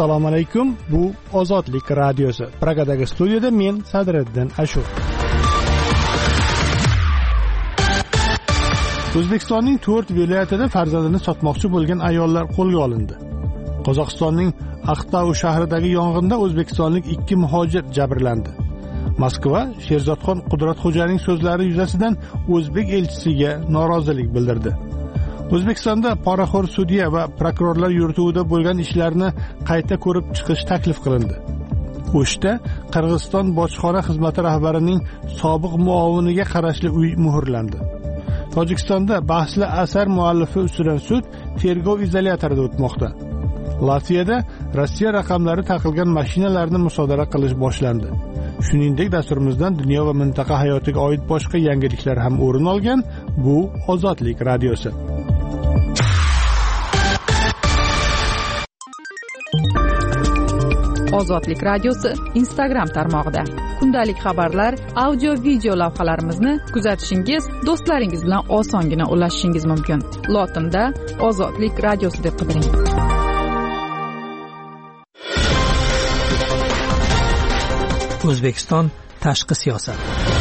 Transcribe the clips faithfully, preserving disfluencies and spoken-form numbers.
Assalomu alaykum. Bu Ozodlik radiosi. Pragadagi studiyada men Sadriddin Ashur. O'zbekistonning to'rt viloyatida farzandini sotmoqchi bo'lgan ayollar qo'lga olindi. Qozog'istonning Aqtau shahridagi yong'inda o'zbekistonlik ikki muhojir jabrlandi. Moskva Sherzodxon Qudratxo'janing so'zlari yuzasidan o'zbek elchisiga norozilik bildirdi. O'zbekistonda poraxo'r sudya va prokurorlar yurtuvida bo'lgan ishlarni qayta ko'rib chiqish taklif qilindi. O'shda Qirg'iziston bojxona xizmati rahbarining sobiq muoviniga qarashli uy muhrlandi. Tojikistonda bahsli asar muallifi ustidan sud tergov izolyatorida o'tmoqda. Latviyada Rossiya raqamlari taqilgan mashinalarni musodara qilish boshlandi. Shuningdek, dasturimizdan dunyo va mintaqa hayotiga oid boshqa yangiliklar ham o'rin olgan. Bu Ozodlik radiosi. Ozodlik radiosi Instagram tarmog'ida kundalik xabarlar, audio video lavhalarimizni kuzatishingiz, do'stlaringiz bilan osongina ulashishingiz mumkin. Lotinda Ozodlik radiosi deb qidiring. O'zbekiston tashqi siyosat.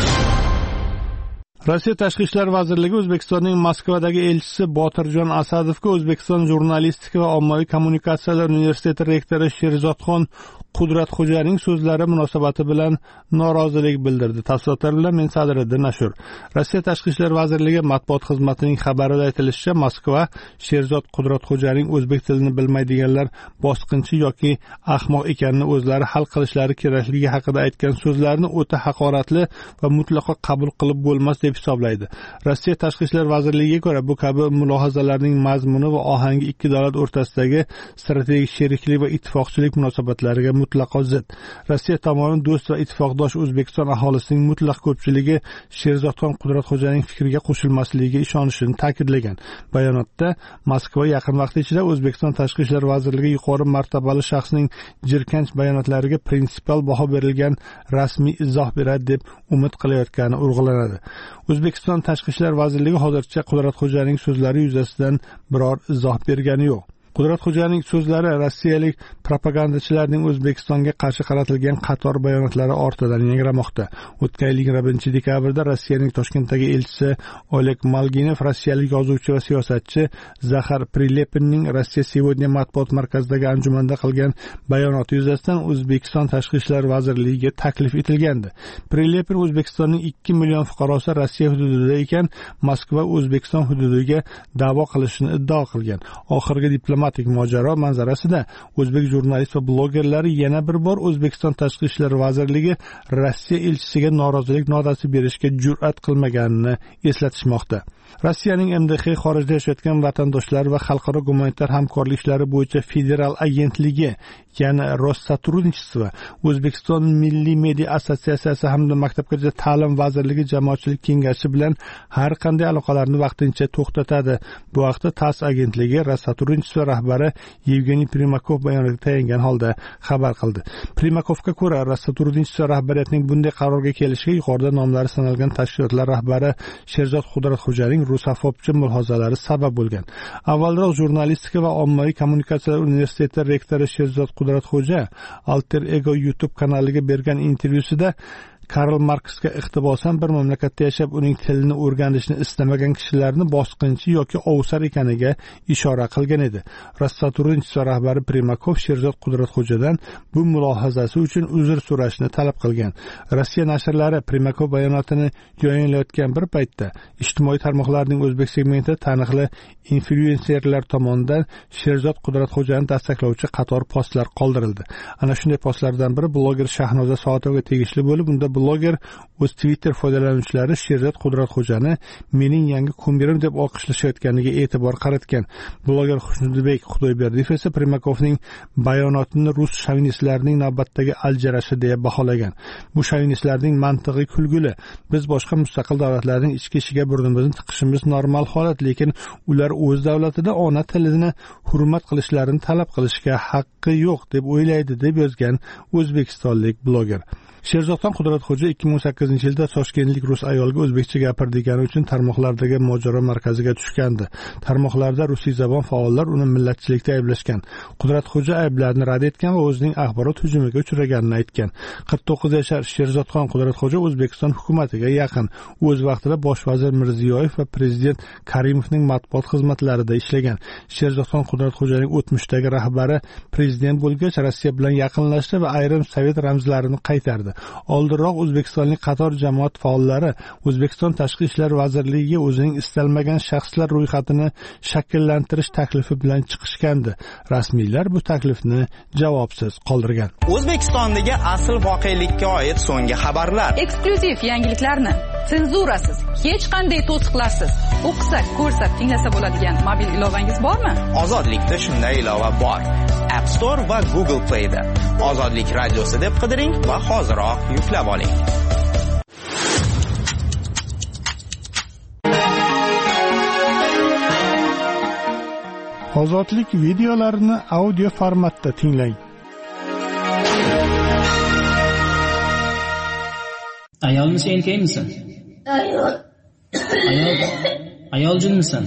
Rossiya Tashqi ishlar vazirligi O'zbekistonning Moskvadagi elchisi Botirjon Asadovga O'zbekiston jurnalistika va ommaviy kommunikatsiyalar universiteti rektori Sherzodxon Qudratxo'janing so'zlari munosabati bilan norozilik bildirdi. Tafsilotlar bilan men Sadriddin Ashur. Rossiya Tashqi ishlar vazirligi matbuot xizmatining xabarida aytilishicha, Moskva Sherzod Qudratxo'janing o'zbek tilini bilmaydiganlar bosqinchi yoki ahmoq ekanini o'zlari hal qilishlari kerakligi haqida aytgan so'zlarni o'ta haqoratli va mutlaqo qabul qilib bo'lmas deb hisoblaydi. Rossiya Tashqi ishlar vazirligiga ko'ra, bu kabi mulohazalarning mazmuni va ohangi ikki davlat o'rtasidagi strategik sheriklik va ittifoqchilik munosabatlariga mutlaqo zid. Rossiya tomoni do'st va ittifoqdosh O'zbekiston aholisining mutlaq ko'pchiligi Sherzodxon Qudratxo'janing fikriga qo'shilmasligiga ishonishini ta'kidlagan. Bayonotda Moskva yaqin vaqt ichida O'zbekiston Tashqi ishlar vazirligi yuqori martabali shaxsning jirkanch bayonotlariga prinsipial baho berilgan rasmiy izoh beradi deb umid qilayotgani urg'ulanadi. O'zbekiston Tashqi ishlar vazirligi hozircha Qudratxo'janing so'zlari yuzasidan biror izoh bergani yo'q. Qudratxo'janing so'zlari rossiyalik propagandachilarning O'zbekistonga qarshi qaratilgan qator bayonotlari ortidan yangramoqda. O'tgan yilning yigirma birinchi dekabrda Rossiyaning Toshkentdagi elchisi Oleg Malginov rossiyalik yozuvchi va siyosatchi Zaxar Prilepinning Rossiya Сегодня matbuot markazidagi anjumanda qilgan bayonoti yuzasidan O'zbekiston Tashqi ishlar vazirligiga taklif etilgandi. Prilepin O'zbekistonning ikki million fuqarosi Rossiya hududida ekan, Moskva O'zbekiston hududiga da'vo qilishini iddao qilgan. Oxirgi diplomatik mojaro manzarasida o'zbek jurnalist va blogerlari yana bir bor O'zbekiston Tashqi ishlar vazirligi Rossiya elchisiga norozilik nodasi berishga jur'at qilmaganini eslatishmoqda. Rossiyaning M D X xorijda yashayotgan vatandoshlar va xalqaro gumanitar hamkorlik ishlari bo'yicha federal agentligi, ya'ni Rossотрудничество, O'zbekiston Milliy media assotsiatsiyasi hamda Maktabgacha ta'lim vazirligi jamoatchilik kengashi bilan har qanday aloqalarni vaqtincha to'xtatadi. Bu haqda TASS agentligi Rossотрудничество rahbari Yevgeniy Primakov bayonotga tayangan holda xabar qildi. Primakovga ko'ra, Rossотрудничество rahbariyatining bunday qarorga kelishiga yuqorida nomlari sanalgan tashkilotlar rahbari Sherzod Qudratxo'janing rusofobchi mulohazalari sabab bo'lgan. Avvalroq jurnalistika va ommaviy kommunikatsiyalar universiteti rektori Sherzod Qudratxo'ja Alter Ego YouTube kanaliga bergan intervyusida Karl Marksga iqtibosan bir mamlakatda yashab uning tilini o'rganishni istamagan kishilarni bosqinchi yoki ovsar ekaniga ishora qilgan edi. Rossотрудничество rahbari Primakov Sherzod Qudratxo'jadan bu mulohazasi uchun uzr so'rashni talab qilgan. Rossiya nashrlari Primakov bayonotini yayinlayotgan bir paytda ijtimoiy tarmoqlarning o'zbek segmentida taniqli inflyuenserlar tomonidan Sherzod Qudratxo'jani dastaklovchi qator postlar qoldirildi. Ana shunday postlardan biri bloger Shahnoza Soatovga tegishli bo'lib, unda bloger o'z Twitter foydalanuvchilari Sherzod Qudratxo'jani mening yangi kumbirim deb olqishlashayotganiga e'tibor qaratgan. Bloger Xushnudbek Xudoyberdiyev esa Primakovning bayonotini rus shovinistlarining navbatdagi aljarashi deya baholagan. Bu shovinistlarning mantiqi kulgili. Biz boshqa mustaqil davlatlarning ichki ishiga burnimizni tiqishimiz normal holat, lekin ular o'z davlatida ona tilini hurmat qilishlarini talab qilishga haqqi yo'q deb o'ylaydi, deb yozgan o'zbekistonlik bloger. Sherzodxon Qudratxo'ja ikki ming o'n sakkizinchi yilda toshkentlik rus ayolga o'zbekcha gapirdigani uchun tarmoqlardagi mojaro markaziga tushgandi. Tarmoqlarda rusiyzabon faollar uni millatchilikda ayblashgan. Qudratxo'ja ayblarni rad etgan va o'zining axborot hujumiga uchraganini aytgan. qirq to'qqiz yashar Sherzodxon Qudratxo'ja O'zbekiston hukumatiga yaqin. O'z vaqtida bosh vazir Mirziyoyev va prezident Karimovning matbuot xizmatlarida ishlagan. Sherzodxon Qudratxo'janing o'tmishdagi rahbari prezident bo'lgach Rossiya bilan yaqinlashdi va ayrim sovet ramzlarini qaytardi. Oldinroq O'zbekistonlik qator jamoat faollari O'zbekiston Tashqi ishlar vazirligiga o'zining istalmagan shaxslar ro'yxatini shakllantirish taklifi bilan chiqishgandi. Rasmiylar bu taklifni javobsiz qoldirgan. O'zbekistondagi asl voqelikka oid so'nggi xabarlar, eksklyuziv yangiliklarni senzurasiz, hech qanday to'siqlarsiz o'qisak, ko'rsak, tinglasa bo'ladigan mobil ilovangiz bormi? Ozodlikda shunday ilova bor. App Store va Google Play da Ozodlik radiosi deb qidiring va hoziroq yuklab oling. Ozodlik videolarini audio formatda tinglang. Ayolmi sen erkakmisan? Ayol. Ayol. Ayol jinmisan?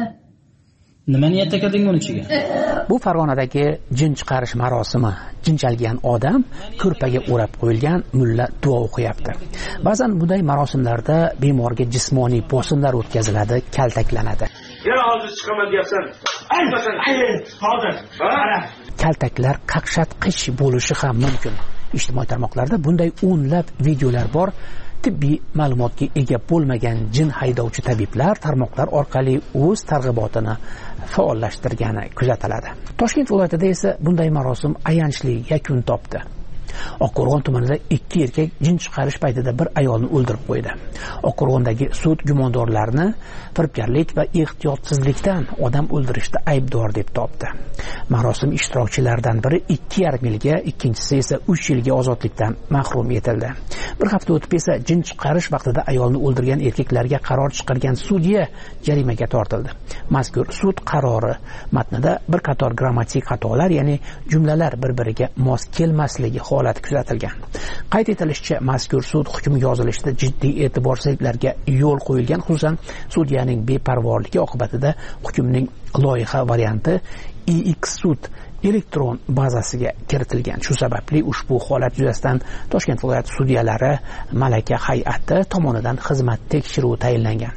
Nima niyatda kirding buni ichiga? Bu Farg'onadagi jin chiqarish marosimi. Jin chalgan odam ko'rpaga o'rab qo'yilgan mulla duo o'qiyapti. Ba'zan bunday marosimlarda bemorga jismoniy bosimlar o'tkaziladi, kaltaklanadi. Yana hozir chiqaman deyapsan. Aytmasan, ayt, hozir. Kaltaklar qaqshatqish bo'lishi ham mumkin. Ijtimoiy tarmoqlarda bunday o'nlab videolar bor. Tibbiy ma'lumotga ega bo'lmagan jin haydovchi tabiblar tarmoqlar orqali o'z targ'ibotini faollashtirgani kuzatiladi. Toshkent viloyatida esa bunday marosim ayanchli yakun topdi. Oqqo'rg'on tumanida ikki erkak jin chiqarish paytida bir ayolni o'ldirib qo'ydi. Oqqo'rg'ondagi sud gumondorlarni firibgarlik va ehtiyotsizlikdan odam o'ldirishda aybdor deb topdi. Marosim ishtirokchilaridan biri ikki yarim yilga, ikkinchisi esa uch yilga ozodlikdan mahrum etildi. Bir hafta o'tib esa jin chiqarish vaqtida ayolni o'ldirgan erkaklarga qaror chiqargan sudya jarimaga tortildi. Mazkur sud qarori matnida bir qator grammatik xatolar, ya'ni jumlalar bir-biriga mos kelmasligi holati kuzatilgan. Qayd etilishicha, mazkur sud hukmi yozilishida jiddiy e'tiborsizliklarga yo'l qo'yilgan, xususan sudyaning beparvoligi oqibatida hukmning loyiha varianti I X sud elektron bazasiga kiritilgan. Shu sababli ushbu holat yuzasidan Toshkent viloyati sudyalari malaka hay'ati tomonidan xizmat tekshiruvi tayinlangan.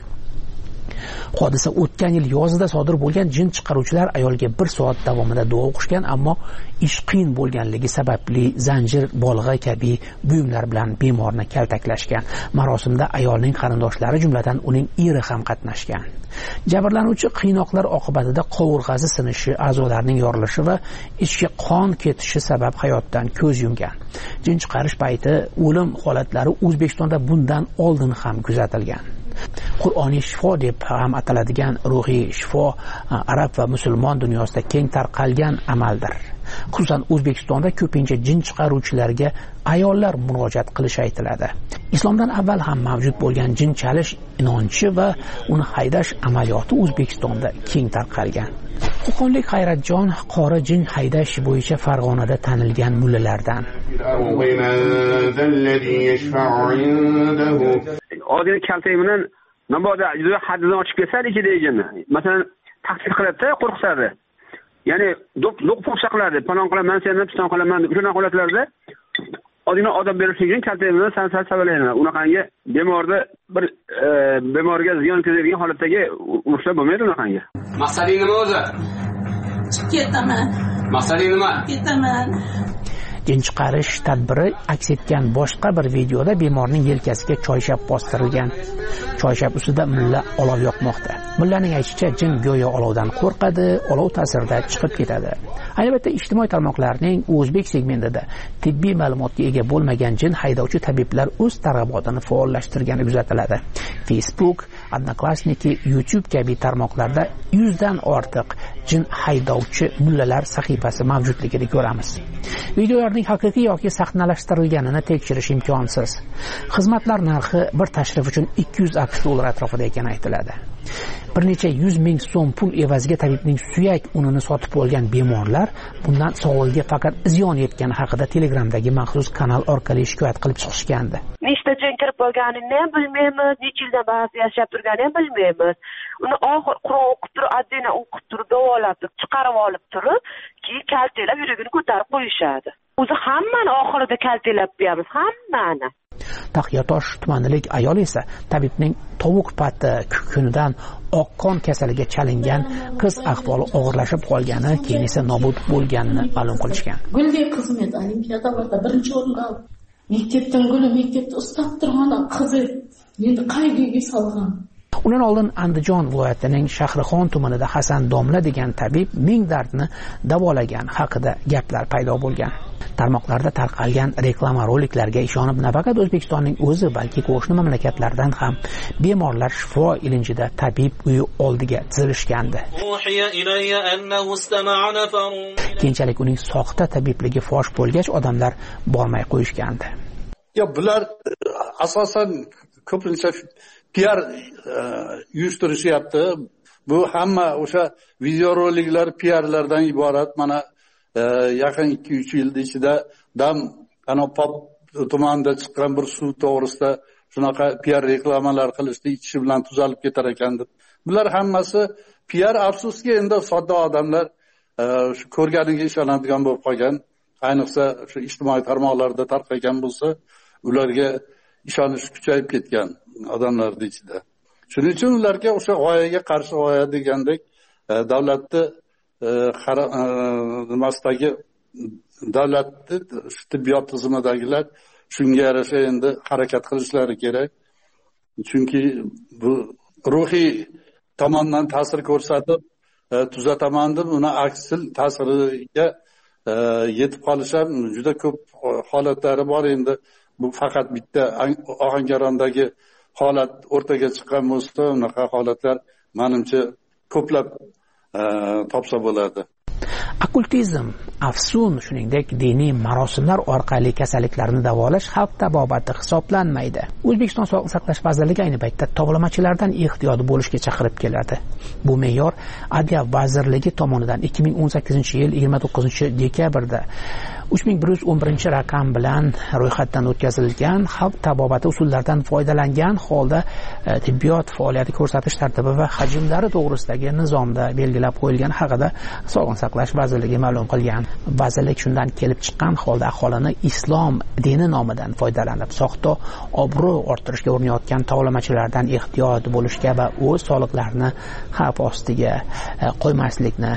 Hodisa o'tgan yil yozida sodir bo'lgan. Jin chiqaruvchilar ayolga bir soat davomida duo o'qishgan, ammo ish qiyin bo'lganligi sababli zanjir, bolg'a kabi buyumlar bilan bemorni kaltaklashgan. Marosimda ayolning qarindoshlari, jumladan uning eri ham qatnashgan. Jabrlanuvchi qiynoqlar oqibatida qovurg'asi sinishi, a'zolarining yorilishi va ichki qon ketishi sabab hayotdan ko'z yumgan. Jin chiqarish payti o'lim holatlari O'zbekistonda bundan oldin ham kuzatilgan. Qur'oniy shifo deb ham ataladigan ruhiy shifo arab va musulmon dunyosida keng tarqalgan amaldir. Xususan O'zbekistonda ko'pincha jin chiqaruvchilarga ayollar murojaat qilishi aytiladi. Islomdan avval ham mavjud bo'lgan jin chalish inonchi va uni haydash amaliyoti O'zbekistonda keng tarqalgan. Qo'qonlik Hayratjon qori jin haydash bo'yicha Farg'onada tanilgan mullalardan. Oddiy kaltak bilan mabodo juda haddidan ochib ketsa ichidagini. Masalan, tahdid qiladi, qo'rqitadi. Ya'ni do'q fo'sha qiladi, palon qilaman, seni piston qilaman deb shuna holatlarda oddiy odam berishlik uchun kaltak bilan san-san savalaydi. Unaqangi bemorda bir bemorga ziyon yetkazadigan holatdagi urushlar bo'lmaydi unaqangi. Maqsading nima o'zi? Ketaman. Maqsading nima? Ketaman. Jin chiqarish tadbiri aks etgan boshqa bir videoda bemorning yelkasiga choyshab bostirilgan. Choyshab ustida mulla olov yoqmoqda. Mullaning aytishicha, jin go'yo olovdan qo'rqadi, olov ta'sirida chiqib ketadi. Albatta, ijtimoiy tarmoqlarning o'zbek segmentida tibbiy ma'lumotga ega bo'lmagan jin haydovchi tabiblar o'z targ'ibotini faollashtirgani kuzatiladi. Facebook, Odnoklassniki, YouTube kabi tarmoqlarda yuzdan ortiq jin haydovchi mullalar sahifasi mavjudligini ko'ramiz. Videolarning haqiqiy yoki sahnalashtirilganini tekshirish imkonsiz. Xizmatlar narxi bir tashrif uchun ikki yuz aqsh dollari atrofida ekani aytiladi. bir necha yuz ming so'm pul evaziga tabibning suyak unini sotib olgan bemorlar bundan sog'lig'iga faqat ziyon yetgani haqida Telegramdagi maxsus kanal orqali shikoyat qilib chiqishgandi. Nechta jin kirib qolganini ham bilmaymiz, necha yildan beri yashab turganini ham bilmaymiz. Uni oxir Qur'on o'qib turib, addini o'qib turib, davolab turib, chiqarib olib turib, keyin kaltaklab yuragini ko'tarib qo'yishadi. O'zi hammani oxirida kaltaklab qo'yamiz, hammani. Taxiatosh tumanilik ayol esa tabibning tovuq pati kukunidan oqqon kasaliga chalingan qiz ahvoli og'irlashib qolgani, keyin esa nobud bo'lganini ma'lum qilishgan. Guldek xizmat olimpiadalarda birinchi o'ringa oldi. Maktabdan guli maktabda ustab turgan qizi endi qayg'uga solgan. Undan oldin Andijon viloyatining Shahrixon tumanida Hasan domla degan tabib ming dardni davolagan haqida gaplar paydo bo'lgan. Tarmoqlarda tarqalgan reklama roliklarga ishonib nafaqat O'zbekistonning o'zi, balki qo'shni mamlakatlardan ham bemorlar shifo ilinjida tabib uyi oldiga tizilishgandi. Keyinchalik uning soxta tabibligi fosh bo'lgach, odamlar bormay qo'yishgandi. Ya bular asosan ko'pincha P R uyushtirishyapti. Bu hamma o'sha videoroliklar P R'lardan iborat. Mana yaqin ikki uch yil ichida dam Anopop tumanida chiqqan bir suv to'g'risida shunaqa P R reklamalar qilishdi, ichishi bilan tuzalib ketar ekan deb. Bular hammasi P R, afsuski endi sodda odamlar shu ko'rganiga ishonadigan bo'lib qolgan. Ayniqsa shu ijtimoiy tarmoqlarda tarqalgan bo'lsa, ularga ishonish kuchayib ketgan odamlarning ichida. Shuning uchun ularga o'sha g'oyaga qarshi g'oya degandek davlatni nimasidagi davlatni tibbiyot tizimidagilar shunga yarasha endi harakat qilishlari kerak. Chunki bu ruhiy tomondan ta'sir ko'rsatib tuzataman deb uni aksil ta'siriga yetib qolish ham juda ko'p holatlari bor. Endi bu faqat bitta Ohangarondagi holat o'rtaga chiqqan bo'lsa, unaqa holatlar menimcha ko'plab topsa bo'ladi. Okkultizm, afsun, shuningdek diniy marosimlar orqali kasalliklarni davolash xalq tabobati hisoblanmaydi. O'zbekiston Sog'liqni saqlash vazirligi ayni paytda tovlamachilardan ehtiyot bo'lishga chaqirib keladi. Bu me'yor Adliya vazirligi tomonidan ikki ming o'n sakkizinchi yil yigirma to'qqizinchi dekabrda uch ming bir yuz o'n birinchi raqam bilan ro'yxatdan o'tkazilgan xalq tabobati usullaridan foydalangan holda tibbiyot faoliyati ko'rsatish tartibi va hajmlari to'g'risidagi nizomda belgilab qo'yilgan haqida Sog'liqni saqlash vazirligi ma'lum qilgan. Vazirlik shundan kelib chiqqan holda aholini islom dini nomidan foydalanib soxta obro' orttirishga urinayotgan tovlamachilardan ehtiyot bo'lishga va o'z sog'liqlarini xavf ostiga qo'ymaslikni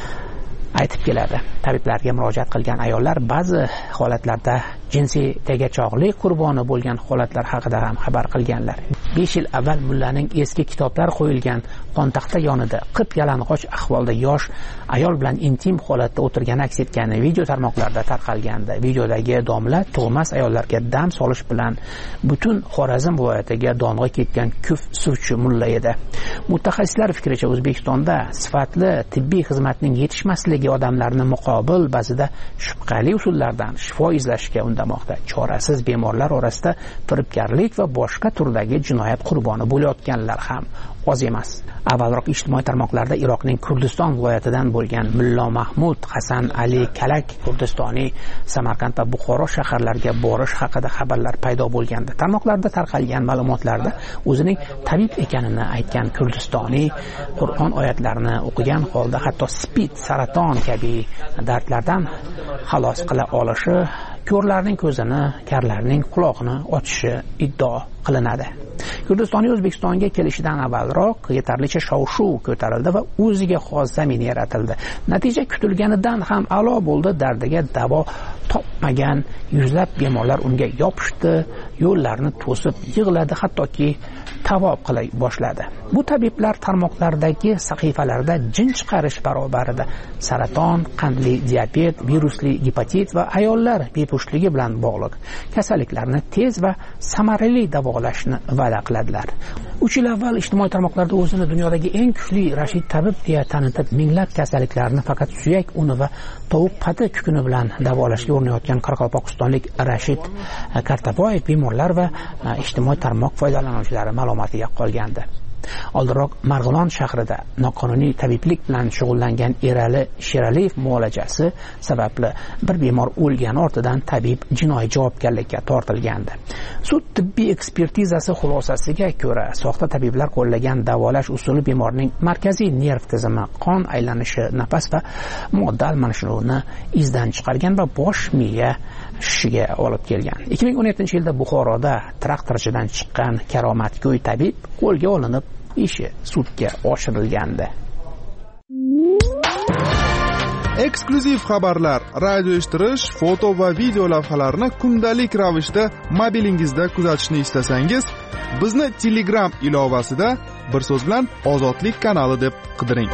aytib keladi. Tabiblarga murojaat qilgan ayollar ba'zi holatlarda jinsiy tegajog'lik qurboni bo'lgan holatlar haqida ham xabar qilganlar. besh yil avval mullaning eski kitoblar qo'yilgan xontaxta yonida qip yalang'och ahvolda yosh ayol bilan intim holatda o'tirgani aks etgan video tarmoqlarda tarqalgandi. Videodagi domla tug'mas ayollarga dam solish bilan butun Xorazm viloyatiga dong'i ketgan kuf suvchi mulla edi. Mutaxassislar fikricha O'zbekistonda sifatli tibbiy xizmatning yetishmasligi odamlarni muqobil ba'zida shubhali usullardan shifo izlashga undamoqda. Chorasiz bemorlar orasida firibgarlik va boshqa turdagi jinoyat qurboni bo'layotganlar ham oz emas. Avvalroq ijtimoiy tarmoqlarda Iroqning Kurdiston viloyatidan bo'lgan Mullo Mahmud Hasan Ali Kalak Kurdistoniy Samarqand va Buxoro shaharlariga borish haqida xabarlar paydo bo'lganda, tarmoqlarda tarqalgan ma'lumotlarda o'zining tabib ekanini aytgan Kurdistoniy Qur'on oyatlarini o'qigan holda hatto spid, saraton kabi dardlardan xalos qila olishi, ko'rlarning ko'zini, karlarning quloqini ochishi iddao qilinadi. Kurdistoniy O'zbekistonga kelishidan avvalroq yetarlicha shov-shuv ko'tarildi va o'ziga xos zamin yaratildi. Natija kutilganidan ham a'lo bo'ldi. Dardiga davo topmagan yuzlab bemorlar unga yopishdi, yo'llarni to'sib yig'ladi, hattoki tavob qila boshladi. Bu tabiblar tarmoqlardagi sahifalarda jin chiqarish barobarida saraton, qandli diabet, virusli gepatit va ayollar bepushligi bilan bog'liq kasalliklarni tez va samarali davolashni va'da qiladilar. uch yil avval ijtimoiy tarmoqlarda o'zini dunyodagi eng kuchli Rashid tabib deya tanitib, minglab kasalliklarni faqat suyak uni va tovuq pati kukuni bilan davolashga urinayotgan qoraqalpog'istonlik Rashid Kartaboyev bemorlar va ijtimoiy tarmoq foydalanuvchilari ma'lumotiga qolgandi. Oldinroq Marg'ilon shahrida noqonuniy tabiblik bilan shug'ullangan Erali Sheraliyev muolajasi sababli bir bemor o'lgani ortidan tabib jinoiy javobgarlikka tortilgandi. Sud tibbiy ekspertizasi xulosasiga ko'ra, soxta tabiblar qo'llagan davolash usuli bemorning markaziy nerv tizimi, qon aylanishi, nafas va modda almashinuvini izdan chiqargan va bosh miya shishiga olib kelgan. ikki ming o'n yettinchi yilda Buxoroda traktorchidan chiqqan karomatgo'y tabib qo'lga olinib, ishi sudga oshirilgandi. Eksklyuziv xabarlar, radio eshittirish, foto va video lavhalarni kundalik ravishda mobilingizda kuzatishni istasangiz, bizni Telegram ilovasida bir so'z bilan Ozodlik kanali deb qidiring.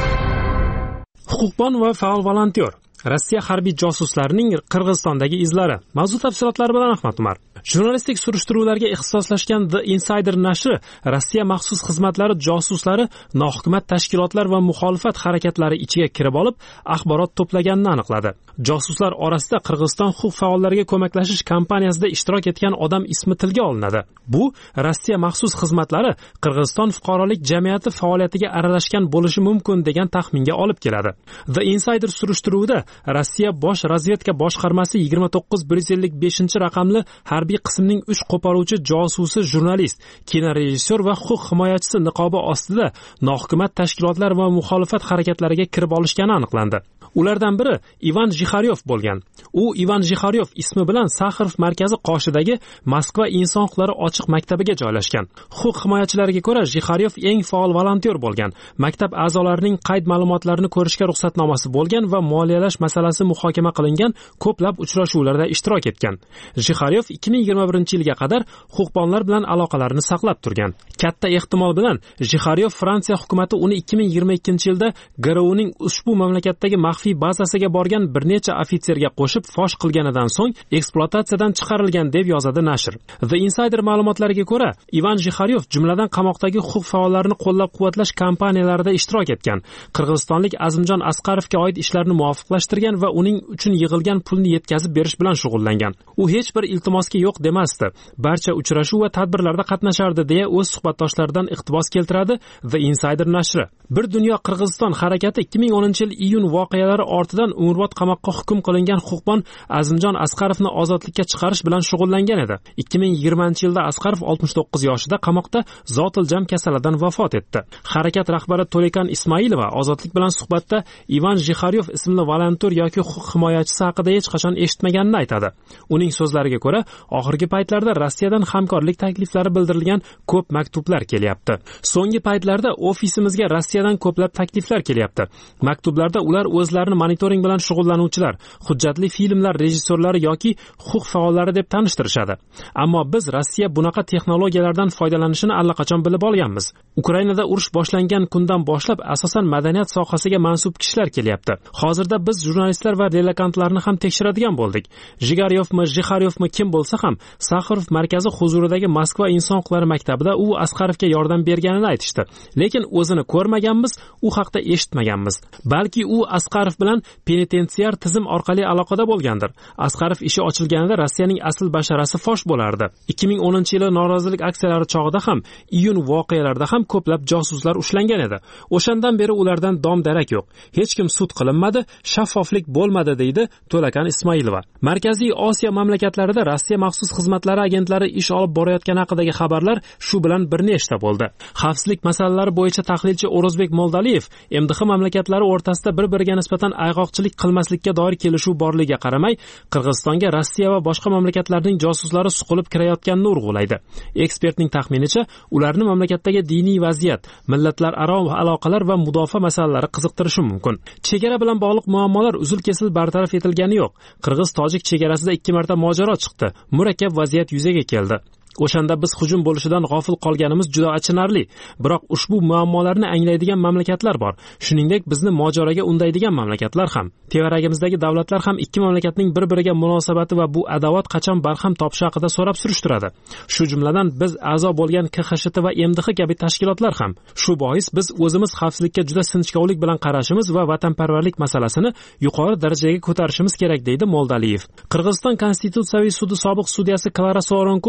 Huquqbon va faol volontyor. Rossiya harbiy josuslarining Qirg'izistondagi izlari. Mavzu tafsilotlari bilan Ahmad Umar. Jurnalistik surishtiruvlarga ixtisoslashgan The Insider nashri Rossiya maxsus xizmatlari josuslari nohukumat tashkilotlar va muxolifat harakatlari ichiga kirib olib, axborot to'plaganini aniqladi. Josuslar orasida Qirg'iziston huquq faollariga ko'maklashish kampaniyasida ishtirok etgan odam ismi tilga olinadi. Bu Rossiya maxsus xizmatlari Qirg'iziston fuqarolik jamiyati faoliyatiga aralashgan bo'lishi mumkin degan taxminga olib keladi. The Insider surishtiruvida Rossiya bosh razvedka boshqarmasi yigirma to'qqiz bir yuz ellik beshinchi raqamli harbiy qismning uch qo'paruvchi josusi, jurnalist, kinorejissyor va huquq himoyachisi niqobi ostida nohukumat tashkilotlar va muxolifat harakatlariga kirib olishgani aniqlandi. Ulardan biri Ivan Jixaryov bo'lgan. U Ivan Jixaryov ismi bilan Saxarov markazi qoshidagi Moskva inson huquqlari ochiq maktabiga joylashgan. Huquq himoyachilariga ko'ra, Jixaryov eng faol volontyor bo'lgan. Maktab a'zolarining qayd ma'lumotlarini ko'rishga ruxsatnomasi bo'lgan va moliyalash masalasi muhokama qilingan ko'plab uchrashuvlarda ishtirok etgan. Jixaryov ikki ming yigirma birinchi yilga qadar huquqbonlar bilan aloqalarini saqlab turgan. Katta ehtimol bilan Jixaryov Fransiya hukumatı uni ikki ming yigirma ikkinchi yilda G R Uning ushbu mamlakatdagi maxfiy bazasiga borgan bir necha ofitserga qo'shib fosh qilganidan so'ng ekspluatatsiyadan chiqarilgan deb yozadi nashr. The Insider ma'lumotlariga ko'ra, Ivan Jixaryov jumladan qamoqdagi huquq faollarini qo'llab-quvvatlash kampaniyalarida ishtirok etgan. Qirg'izistonlik Azimjon Asqarovga oid ishlarni muvofiqlashtirgan va uning uchun yig'ilgan pulni yetkazib berish bilan shug'ullangan. U hech bir iltimosga yo'q demasdi. Barcha uchrashuv va tadbirlarda qatnashardi deya o'z suhbatdoshlaridan iqtibos keltiradi The Insider nashri. Bir dunyo Qirg'iziston harakati ikki ming o'ninchi yil iyun voqealari ortidan umrbod qamoqqa hukm qilingan huquqbon Azimjon Asqarovni ozodlikka chiqarish bilan shug'ullangan edi. ikki ming yigirmanchi yilda Asqarov oltmish to'qqiz yoshida qamoqda zotiljam kasalidan vafot etdi. Harakat rahbari To'lekan Ismoilova ozodlik bilan suhbatda Ivan Jixaryov ismli volontyor yoki huquq himoyachisi haqida hech qachon eshitmaganini aytadi. Uning so'zlariga ko'ra, oxirgi paytlarda Rossiyadan hamkorlik takliflari bildirilgan ko'p maktublar kelyapti. So'nggi paytlarda ofisimizga Rossiyadan ko'plab takliflar kelyapti. Maktublarda ular o'zlarini monitoring bilan shug'ullanuvchilar, hujjatli filmlar rejissyorlari yoki huquq faollari deb tanishtirishadi. Ammo biz Rossiya bunaqa texnologiyalardan foydalanishini allaqachon bilib olganmiz. Ukrainada urush boshlangan kundan boshlab asosan madaniyat sohasiga mansub kishilar kelyapti. Hozirda biz jurnalistlar va relakantlarni ham tekshiradigan bo'ldik. Jigaryovmi, Jixaryovmi kim bo'lsa ham Saxarov markazi huzuridagi Moskva inson huquqlari maktabida u Asqarovga yordam berganini aytishdi. Lekin o'zini ko'rmaganmiz, u haqda eshitmaganmiz. Balki u Asqarov bilan penitensiar tizim orqali aloqada bo'lgandir. Asqarov ishi ochilganida Rossiyaning asl basharasi fosh bo'lardi. ikki ming o'ninchi yili norozilik aksiyalari chog'ida ham, iyun voqealarida ham ko'plab josuslar ushlangan edi. O'shandan beri ulardan dom-darak yo'q. Hech kim sud qilinmadi, shaffoflik bo'lmadi deydi To'lakan Ismoilova. Markaziy Osiyo mamlakatlarida Rossiya maxsus xizmatlari agentlari ish olib borayotgani haqidagi xabarlar shu bilan bir nechta bo'ldi. Xavfsizlik masalalari bo'yicha tahlilchi O'rozbek Moldaliyev M D H mamlakatlari o'rtasida bir-biriga nisbatan ayg'oqchilik qilmaslikka doir kelishuv borligiga qaramay, Qirg'izistonga Rossiya va boshqa mamlakatlarning josuslari suqilib kirayotganini urg'ulaydi. Ekspertning taxminicha, ularni mamlakatdagi diniy vaziyat, millatlararo aloqalar va mudofaa masalalari qiziqtirishi mumkin. Chegara bilan bog'liq muammolar uzil-kesil bartaraf etilgani yo'q. Qirg'iz-tojik chegarasida ikki marta mojaro chiqdi. Murakkab vaziyat yuzaga keldi. O'shanda biz hujum bo'lishidan g'ofil qolganimiz juda achinarli. Biroq ushbu muammolarni anglaydigan mamlakatlar bor. Shuningdek, bizni mojaroga undaydigan mamlakatlar ham. Tevaragimizdagi davlatlar ham ikki mamlakatning bir-biriga munosabati va bu adovat qachon barham topishi haqida so'rab surishtiradi. Shu jumladan biz a'zo bo'lgan K X Sh T va M D H kabi tashkilotlar ham. Shu bois biz o'zimiz xavfsizlikka juda sinchkovlik bilan qarashimiz va vatanparvarlik masalasini yuqori darajaga ko'tarishimiz kerak deydi Moldaliyev. Qirg'iziston Konstitutsiyaviy sudi sobiq sudyasi Klara Soronkulova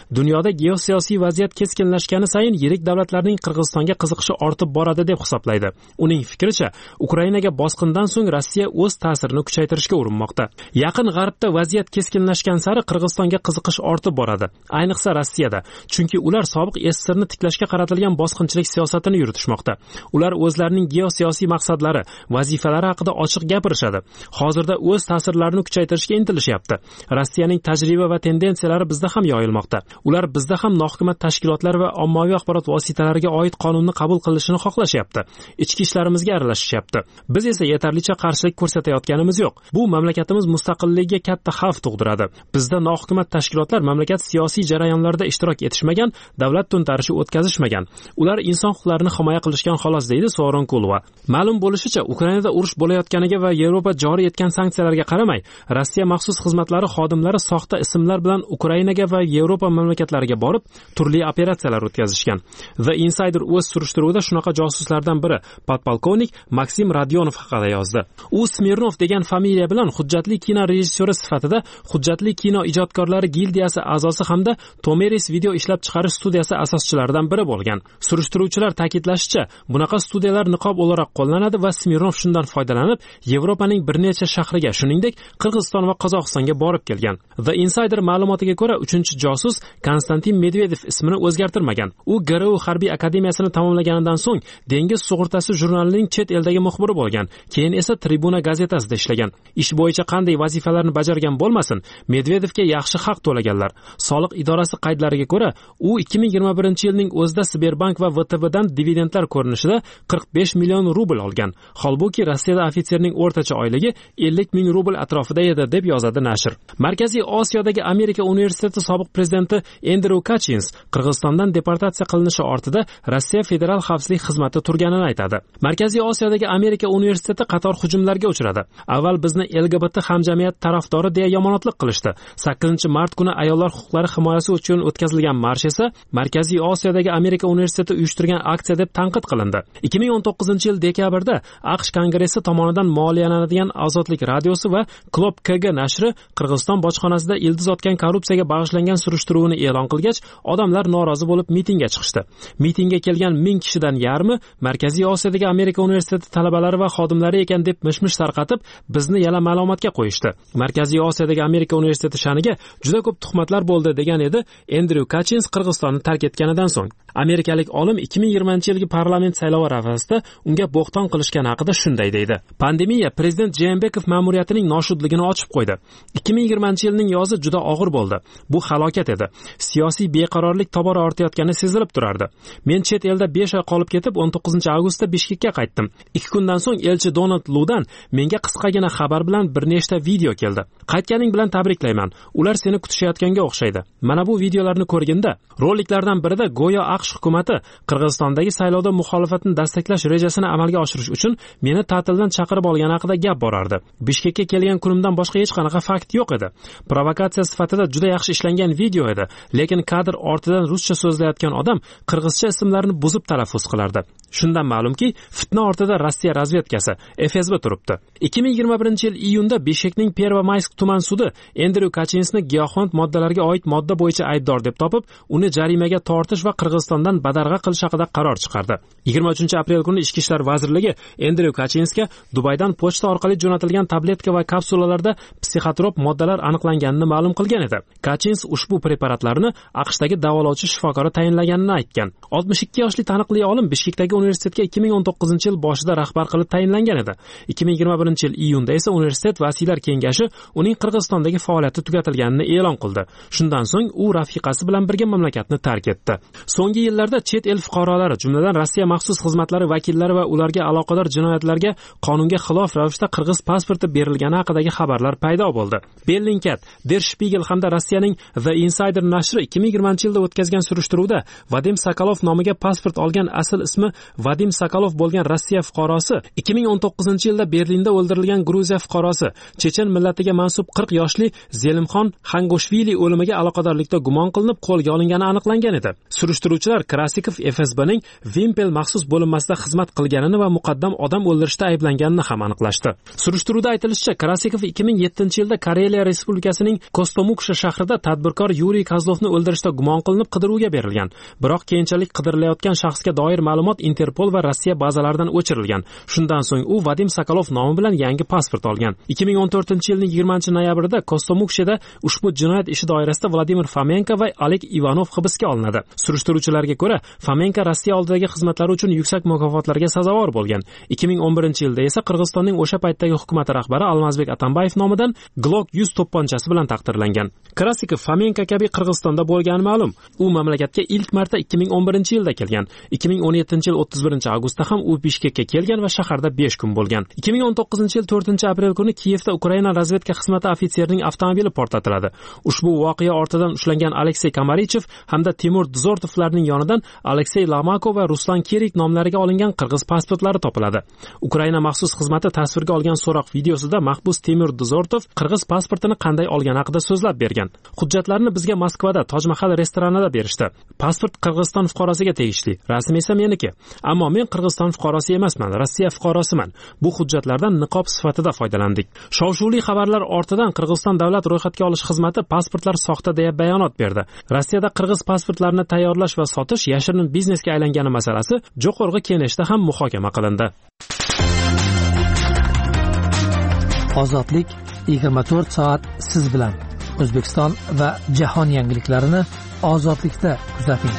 dunyoda geosiyosiy vaziyat keskinlashgani sayin yirik davlatlarning Qirg'izistonga qiziqishi ortib boradi deb hisoblaydi. Uning fikricha, Ukrainaga bosqindan so'ng Rossiya o'z ta'sirini kuchaytirishga urinmoqda. Yaqin G'arbda vaziyat keskinlashgan sari Qirg'izistonga qiziqish ortib boradi, ayniqsa Rossiyada, chunki ular sobiq S S S Rni tiklashga qaratilgan bosqinchilik siyosatini yuritishmoqda. Ular o'zlarining geosiyosiy maqsadlari, vazifalari haqida ochiq gapirishadi. Hozirda o'z ta'sirlarini kuchaytirishga intilishyapti. Rossiyaning tajriba va tendensiyalari bizda ham yoyilmoqda. Ular bizda ham nohukumat tashkilotlar va ommaviy axborot vositalariga oid qonunni qabul qilishini xohlashyapti. Ichki ishlarimizga aralashishyapti. Biz esa yetarlicha qarshilik ko'rsatayotganimiz yo'q. Bu mamlakatimiz mustaqilligiga katta xavf tug'diradi. Bizda nohukumat tashkilotlar mamlakat siyosiy jarayonlarida ishtirok etishmagan, davlat to'ntarishi o'tkazishmagan. Ular inson huquqlarini himoya qilishgan xolos, deydi Soronkulova. Ma'lum bo'lishicha, Ukrainada urush bo'layotganiga va Yevropa joriy etgan sanksiyalarga qaramay, Rossiya maxsus xizmatlari xodimlari soxta ismlar bilan Ukrainaga va Yevropa mamlakatlariga borib, turli operatsiyalar o'tkazishgan. The Insider o'z surishtiruvida shunaqa josuslardan biri, podpolkovnik Maksim Radionov haqida yozdi. U Smirnov degan familiya bilan hujjatli kino rejissyori sifatida hujjatli kino ijodkorlari gildiyasi a'zosi hamda Tomeris video ishlab chiqarish studiyasi asoschilaridan biri bo'lgan. Surishtiruvchilar ta'kidlashicha, bunaqa studiyalar niqob o'laroq qo'llanadi va Smirnov shundan foydalanib, Yevropaning bir necha shahriga, shuningdek, Qirg'iziston va Qozog'istonga borib kelgan. The Insider ma'lumotiga ko'ra, uchinchi josus Konstantin Medvedev ismini o'zgartirmagan. U G R U harbiy akademiyasini tamomlaganidan so'ng dengiz sug'urtasi jurnalining chet eldagi muxbiri bo'lgan. Keyin esa Tribuna gazetasida ishlagan. Ish bo'yicha qanday vazifalarni bajargan bo'lmasin, Medvedevga yaxshi haq to'laganlar. Soliq idorasi qaydlariga ko'ra, u ikki ming yigirma birinchi yilning o'zida Sberbank va V T Bdan dividendlar ko'rinishida qirq besh million rubl olgan. Holbuki Rossiyada ofitserning o'rtacha oyligi ellik ming rubl atrofida edi, deb yozadi nashr. Markaziy Osiyodagi Amerika universiteti sobiq prezidenti Andrew Kachins Qirg'izistondan deportatsiya qilinishi ortida Rossiya Federal xavfsizlik xizmati turganini aytadi. Markaziy Osiyodagi Amerika universiteti qator hujumlarga uchradi. Avval bizni L G B T hamjamiyat tarafdori deya yomonotlik qilishdi. sakkizinchi mart kuni ayollar huquqlari himoyasi uchun o'tkazilgan marsh esa Markaziy Osiyodagi Amerika universiteti uyushtirgan aksiya deb tanqid qilindi. ikki ming o'n to'qqizinchi yil dekabrda AQSh Kongressi tomonidan moliyalanadigan Ozodlik radiosi va Klop K G nashri Qirg'iziston bojxonasida ildiz otgan korrupsiyaga bag'ishlangan surishtiruvni e'lon qilgach, odamlar norozi bo'lib mitingga chiqishdi. Mitingga kelgan ming kishidan yarmi Markaziy Osiyodagi Amerika universiteti talabalari va xodimlari ekan deb mishmish tarqatib, bizni yana ma'lumotga qo'yishdi. Markaziy Osiyodagi Amerika universiteti shaniga juda ko'p tuhmatlar bo'ldi, degan edi Andrew Kachins Qirg'izistonni tark etganidan so'ng. Amerikalik olim ikki ming yigirmanchi yilgi parlament saylovi arafasida unga bo'xton qilishgani haqida shunday deydi. Pandemiya prezident Jeenbekov ma'muriyatining noshudligini ochib qo'ydi. ikki ming yigirmanchi yilning yozi juda og'ir bo'ldi. Bu halokat edi. Siyosiy beqarorlik tobora ortayotgani sezilib turardi. Men chet elda besh oy qolib ketib, o'n to'qqizinchi avgustda Bishkekka qaytdim. ikki kundan so'ng elchi Donald Ludan menga qisqagina xabar bilan bir nechta video keldi. Qaytganing bilan tabriklayman. Ular seni kutishayotganga o'xshaydi. Mana bu videolarni ko'rganda, roliklardan birida go'yo AQSh hukumatı Qirg'izistondagi saylovda muxolifatni dastaklash rejasini amalga oshirish uchun meni ta'tildan chaqirib olgani haqida gap borardi. Bishkekka kelgan kunimdan boshqa hech qanaqa fakt yo'q edi. Provokatsiya sifatida juda yaxshi ishlangan video edi, lekin kadr ortidan ruscha so'zlayotgan odam qirg'izcha ismlarni buzib talaffuz qilardi. Shundan ma'lumki, fitna ortida Rossiya razvedkasi F S B turibdi. ikki ming yigirma birinchi yil iyunda Bishkekning Pervomaysk tuman sudi Andrew Kachinsni giyohvand moddalarga oid modda bo'yicha aybdor deb topib, uni jarimaga tortish va Qirg'izistondan badarg'a qilish haqida qaror chiqardi. yigirma uchinchi aprel kuni Ichki ishlar vazirligi Andrew Kachinsga Dubaydan pochta orqali jo'natilgan tabletka va kapsulalarda psixotrop moddalar aniqlanganini ma'lum qilgan edi. Kachins ushbu preparatlarni AQShdagi davolovchi shifokori tayinlaganini aytgan. oltmish ikki yoshli taniqli olim Bishkekdagi universitetga ikki ming o'n to'qqizinchi yil boshida rahbar qilib tayinlangan edi. ikki ming yigirma birinchi yil iyunda esa universitet vasiylar kengashi uning Qirg'izistondagi faoliyati tugatilganini e'lon qildi. Shundan so'ng u rafiqasi bilan birga mamlakatni tark etdi. So'nggi yillarda chet el fuqarolari, jumladan Rossiya maxsus xizmatlari vakillari va ularga aloqador jinoyatlarga qonunga xilof ravishda qirg'iz pasporti berilgani haqidagi xabarlar paydo bo'ldi. Bellingcat, Der Spiegel hamda Rossiyaning The Insider nashri ikki ming yigirmanchi yilda o'tkazgan surishtiruvda Vadim Sokolov nomiga pasport olgan asl ismi Vadim Sokolov bo'lgan Rossiya fuqarosi ikki ming o'n to'qqizinchi yilda Berlinda o'ldirilgan Gruziya fuqarosi chechen millatiga mansub qirq yoshli Zelimxon Xangoshvili o'limiga aloqadorlikda gumon qilinib qo'lga olingani aniqlangan edi. Surishtiruvchilar terrorchilar Krasikov F S Bning Vimpel maxsus bo'linmasida xizmat qilganini va muqaddam odam o'ldirishda ayblanganini ham aniqlashdi. Surishtiruvda aytilishicha, Krasikov ikki ming yettinchi yilda Kareliya Respublikasining Kostomuksha shahrida tadbirkor Yuriy Kozlovni o'ldirishda gumon qilinib qidiruvga berilgan. Biroq keyinchalik qidirilayotgan shaxsga doir ma'lumot Interpol va Rossiya bazalaridan o'chirilgan. Shundan so'ng u Vadim Sokolov nomi bilan yangi pasport olgan. ikki ming o'n to'rtinchi yilning yigirmanchi noyabrida Kostomukshada ushbu jinoyat ishi doirasida Vladimir Fomenko va Oleg Ivanov hibsga olinadi. Surishtiruvchilarga ko'ra, Fomenko Rossiya oldidagi xizmatlari uchun yuksak mukofotlarga sazovor bo'lgan. ikki ming o'n birinchi yilda esa Qirg'izistonning o'sha paytdagi hukumat rahbari Almazbek Atambayev nomidan Glock yuz to'pponchasi bilan taqdirlangan. Krasikov Fomenko kabi Qirg'izistonda bo'lgani ma'lum. U mamlakatga ilk marta ikki ming o'n birinchi yilda kelgan. ikki ming o'n yettinchi yil o'ttiz birinchi avgustda ham u Bishkekka kelgan va shaharda besh kun bo'lgan. ikki ming o'n to'qqizinchi yil to'rtinchi aprel kuni Kiyevda Ukraina razvedka xizmati ofitserining avtomobili portlatiladi. Ushbu voqea ortidan ushlangan Aleksey Kamarichev hamda Timur Dzortovlarning yonidan Aleksey Lamako va Ruslan Kirik nomlariga olingan qirg'iz pasportlari topiladi. Ukraina maxsus xizmati tasvirga olgan so'roq videosida mahbus Timur Dzortov qirg'iz pasportini qanday olgani haqida so'zlab bergan. Hujjatlarni bizga Moskvada Toj Mahal restoranida berishdi. Pasport Qirg'iziston fuqarosiga tegishli, rasm esa meniki. Ammo men Qirg'iziston fuqarosi emasman, Rossiya fuqarosiman. Bu hujjatlardan niqob sifatida foydalandik. Shov-shuvli xabarlar ortidan Qirg'iziston davlat ro'yxatga olish xizmati pasportlar soxta deya bayonot berdi. Rossiyada qirg'iz pasportlarini tayyorlash va sotish yashirin biznesga aylangani masalasi Jo'qorg'i kengashda ham muhokama qilindi. Ozodlik yigirma to'rt soat siz bilan. O'zbekiston va jahon yangiliklarini ozodlikda kuzating.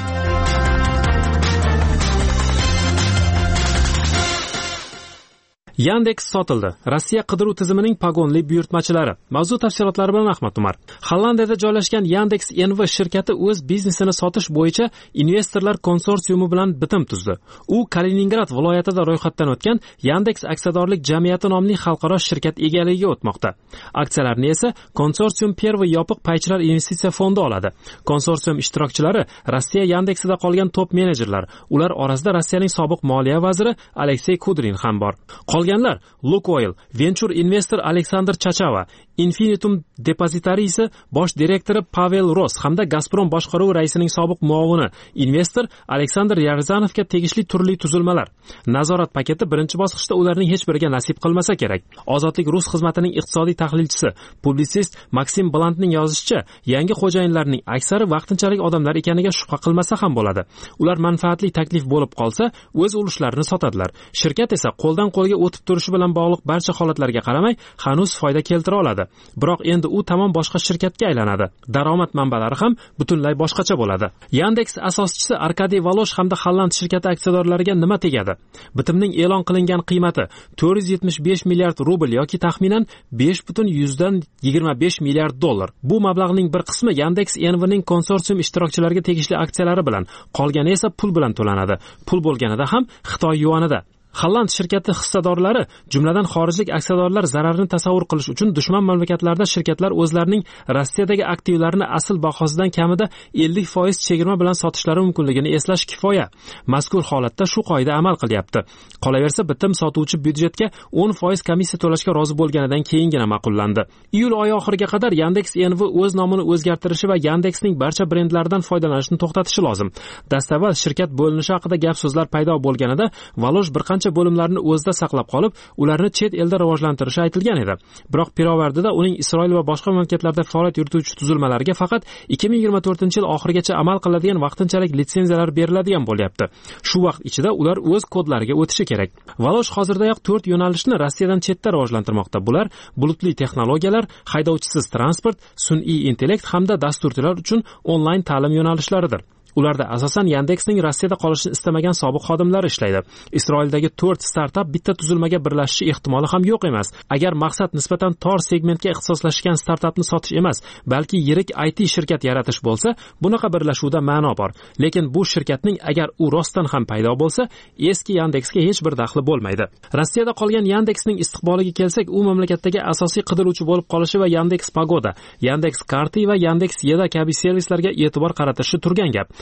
Yandex sotildi. Rossiya qidiruv tizimining pagonli buyurtmachilari. Mavzu tafsilotlari bilan Ahmad Umar. Hollandiyada joylashgan Yandex N V shirkati o'z biznesini sotish bo'yicha investorlar konsorsiumi bilan bitim tuzdi. U Kaliningrad viloyatida ro'yxatdan o'tgan Yandex aksiyadorlik jamiyati nomli xalqaro shirkat egaligiga o'tmoqda. Aksiyalarni esa konsorsium Pervoy yopiq paychilar investitsiya fondi oladi. Konsorsium ishtirokchilari Rossiya Yandexida qolgan top menejerlar. Ular orasida Rossiyaning sobiq moliya vaziri Aleksey Kudrin ham bor. Qolganlar Lukoil, Venture investor Aleksandr Chachava, Infinitum depozitariysi bosh direktori Pavel Ros hamda Gazprom boshqaruvi raisining sobiq muovini investor Aleksandr Yarzanovga tegishli turli tuzilmalar. Nazorat paketi birinchi bosqichda ularning hech biriga nasib qilmasa kerak. Ozodlik Rus xizmatining iqtisodiy tahlilchisi, publitsist Maksim Blantning yozishicha, yangi xo'jayinlarning aksari vaqtinchalik odamlar ekaniga shubha qilmasa ham bo'ladi. Ular manfaatli taklif bo'lib qolsa, o'z ulushlarini sotadilar. Shirkat esa qo'ldan qo'lga o'tib turishi bilan bog'liq barcha holatlarga qaramay, hanuz foyda keltira oladi. Biroq endi u tamom boshqa shirkatga aylanadi. Daromad manbalari ham butunlay boshqacha bo'ladi. Yandex asoschisi Arkadiy Volosh hamda Holland shirkati aksiyadorlariga nima tegadi? Bitimning e'lon qilingan qiymati to'rt yuz yetmish besh milliard rubl yoki taxminan besh butun yuzdan yigirma besh milliard dollar. Bu mablag'ning bir qismi Yandex N V ning konsorsium ishtirokchilariga tegishli aksiyalari bilan, qolgani esa pul bilan to'lanadi. Pul bo'lganida ham Xitoy yuanida. Holland shirkati hissadorlari, jumladan xorijlik aksiyadorlar zararini tasavvur qilish uchun dushman mamlakatlarda shirkatlar o'zlarining Rossiyadagi aktivlarini asl bahosidan kamida ellik foiz chegirma bilan sotishlari mumkinligini eslash kifoya. Mazkur holatda shu qoida amal qilyapti. Qolaversa, bitim sotuvchi byudjetga o'n foiz komissiya to'lashga rozi bo'lganidan keyingina ma'qullandi. Iyul oyi oxiriga qadar Yandex N V o'z nomini o'zgartirishi va Yandexning barcha brendlaridan foydalanishni to'xtatishi lozim. Dastavval shirkat bo'linishi haqida gap so'zlar paydo bo'lganida Valosh bir qancha bo'limlarni o'zida saqlab qolib, ularni chet elda rivojlantirishi aytilgan edi. Biroq pirovardida uning Isroil va boshqa mamlakatlarda faoliyat yurituvchi tuzilmalarga faqat ikki ming yigirma to'rtinchi yil oxirigacha amal qiladigan vaqtinchalik litsenziyalar beriladigan bo'lyapti. Shu vaqt ichida ular o'z kodlariga o'tishi kerak. Valosh hozirdayoq to'rt yo'nalishni Rossiyadan chetda rivojlantirmoqda. Bular bulutli texnologiyalar, haydovchisiz transport, sun'iy intellekt hamda dasturchilar uchun onlayn ta'lim yo'nalishlaridir. Ularda asosan Yandexning Rossiyada qolishni istamagan sobiq xodimlari ishlaydi. Isroildagi to'rt startap bitta tuzilmaga birlashishi ehtimoli ham yo'q emas. Agar maqsad nisbatan tor segmentga ixtisoslashgan startapni sotish emas, balki yirik I T shirkat yaratish bo'lsa, bunaqa birlashuvda ma'no bor. Lekin bu shirkatning agar u rostdan ham paydo bo'lsa, eski Yandexga hech bir daxli bo'lmaydi. Rossiyada qolgan Yandexning istiqboliga kelsak, u mamlakatdagi asosiy qidiruvchi bo'lib qolishi va Yandex Pagoda, Yandex Karty va Yandex Yeda kabi servislarga e'tibor qaratishi turgan gap.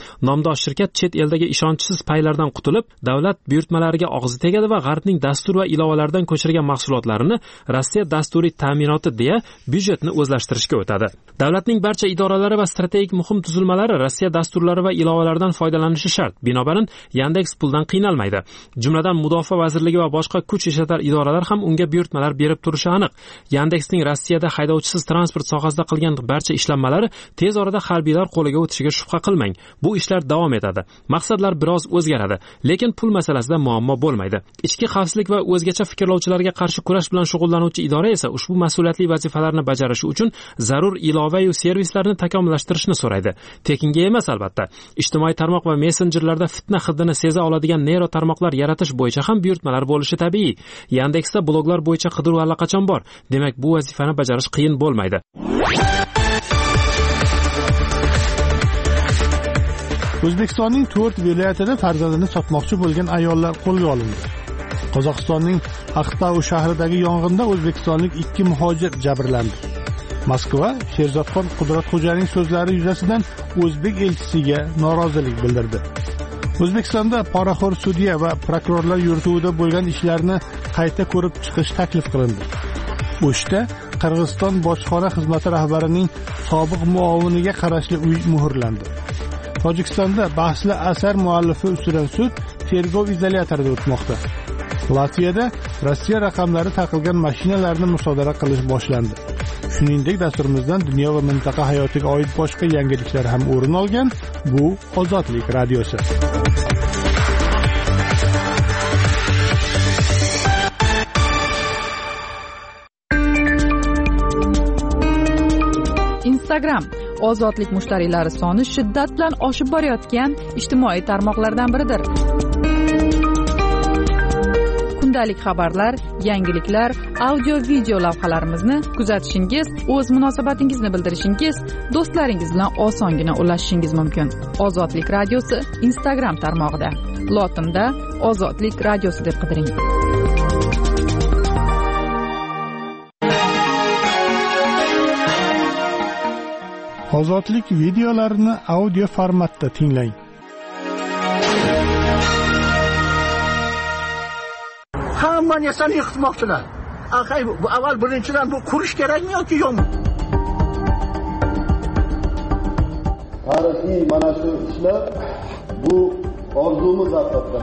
nomdor shirkat chet eldagi ishonchsiz paylardan qutulib, davlat buyurtmalariga og'zi tegadi va G'arbning dastur va ilovalardan ko'chirgan mahsulotlarini Rossiya dasturiy ta'minoti deya byudjetni o'zlashtirishga o'tadi. Davlatning barcha idoralari va strategik muhim tuzilmalari Rossiya dasturlari va ilovalaridan foydalanishi shart. Binobarin, Yandex puldan qiynalmaydi. Jumladan, Mudofaa vazirligi va boshqa kuch ishlatar idoralar ham unga buyurtmalar berib turishi aniq. Yandexning Rossiyada haydovchisiz transport sohasida qilgan barcha ishlanmalari tez orada harbiylar qo'liga o'tishiga shubha qilmang. Bu ishlar davom etadi. Maqsadlar biroz o'zgaradi, lekin pul masalasida muammo bo'lmaydi. Ichki xavfsizlik va o'zgacha fikrlovchilarga qarshi kurash bilan shug'ullanuvchi idora esa ushbu mas'uliyatli vazifalarni bajarishi uchun zarur ilova va servislarni takomillashtirishni so'raydi. Tekinga emas albatta. Ijtimoiy tarmoq va messenjerlarda fitna hidini seza oladigan neyro tarmoqlar yaratish bo'yicha ham buyurtmalar bo'lishi tabiiy. Yandexda bloglar bo'yicha qidiruv allaqachon bor. Demak, bu vazifani bajarish qiyin bo'lmaydi. O'zbekistonning to'rt viloyatida farzandini sotmoqchi bo'lgan ayollar qo'lga olindi. Qozog'istonning Aqtau shahridagi yong'inda o'zbekistonlik ikki muhojir jabrlandi. Moskva Sherzodxon Qudratxo'janing so'zlari yuzasidan o'zbek elchisiga norozilik bildirdi. O'zbekistonda poraxo'r sudya va prokurorlar yurtuvida bo'lgan ishlarni qayta ko'rib chiqish taklif qilindi. Bu ishda Qirg'iziston bojxona xizmati rahbarining sobiq muoviniga qarashli uy muhrlandi. Tojikistonda bahsli asar muallifi ustidan sud tergov izolyatorida o'tmoqda. Latviyada Rossiya raqamlari taqilgan mashinalarni musodara qilish boshlandi. Shuningdek, dasturimizdan dunyo va mintaqa hayotiga oid boshqa yangiliklar ham o'rin olgan. Bu Ozodlik radiosi. Instagram ozodlik mushtariylari soni shiddat bilan oshib borayotgan ijtimoiy tarmoqlardan biridir. Kundalik xabarlar, yangiliklar, audio video lavhalarimizni kuzatishingiz, o'z munosabatingizni bildirishingiz, do'stlaringiz bilan osongina ulashishingiz mumkin. Ozodlik radiosi Instagram tarmog'ida. Lotinda Ozodlik radiosi deb qidiring. Ozodlik videolarini audio formatda tinglang. Hamma narsani yiqitmoqchilar. Aqay, bu avval birinchidan bu qurish kerakmi yoki yo'qmi? Tarixiy mana shu ishlar bu orzumiz albatta.